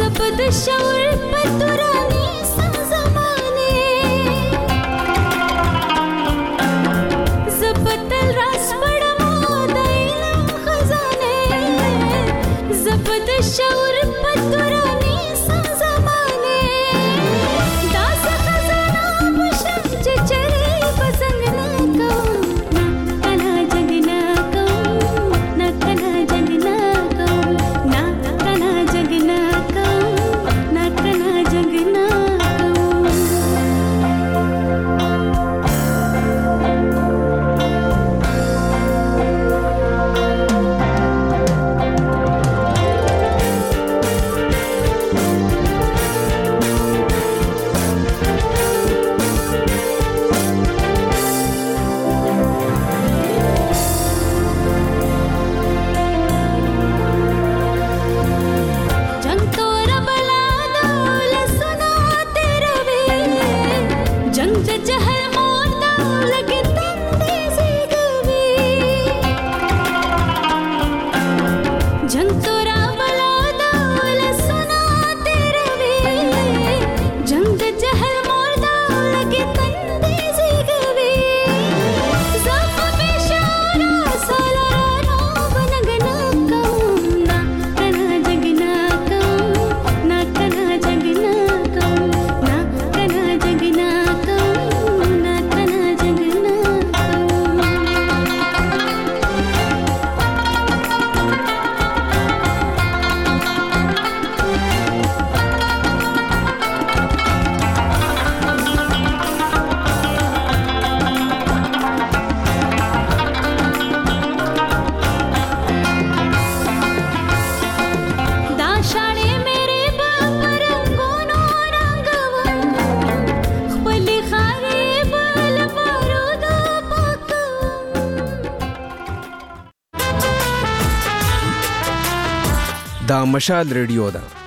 زبد شعور پتورانی سازمانه زبدل راس پڑمو دایلم خزانه زبد شعور پتورانی سازمانه داس خزانه پشم چچری پسند نکو نا کنا جگ نکو نا کنا جگ نکو نا کنا جگ نکو نا کنا جگ نکو जंग तोरा बला दौल सुना तेरा वे जंग जहर मोता लगे तंदे से गवे जंग तोरा बला दौल सुना तेरा वे जंग जहर मोता लगे तंदे से गवे ज़फ बेशारा सालारा बनगना कौना कना जगना ना कना जगना ना कना जगना ना कना जगना दाशाळे मेरे बाप रंगोनो रंगवं खपली खारे बल बारूद पाकवं دا مشال ریډیو ده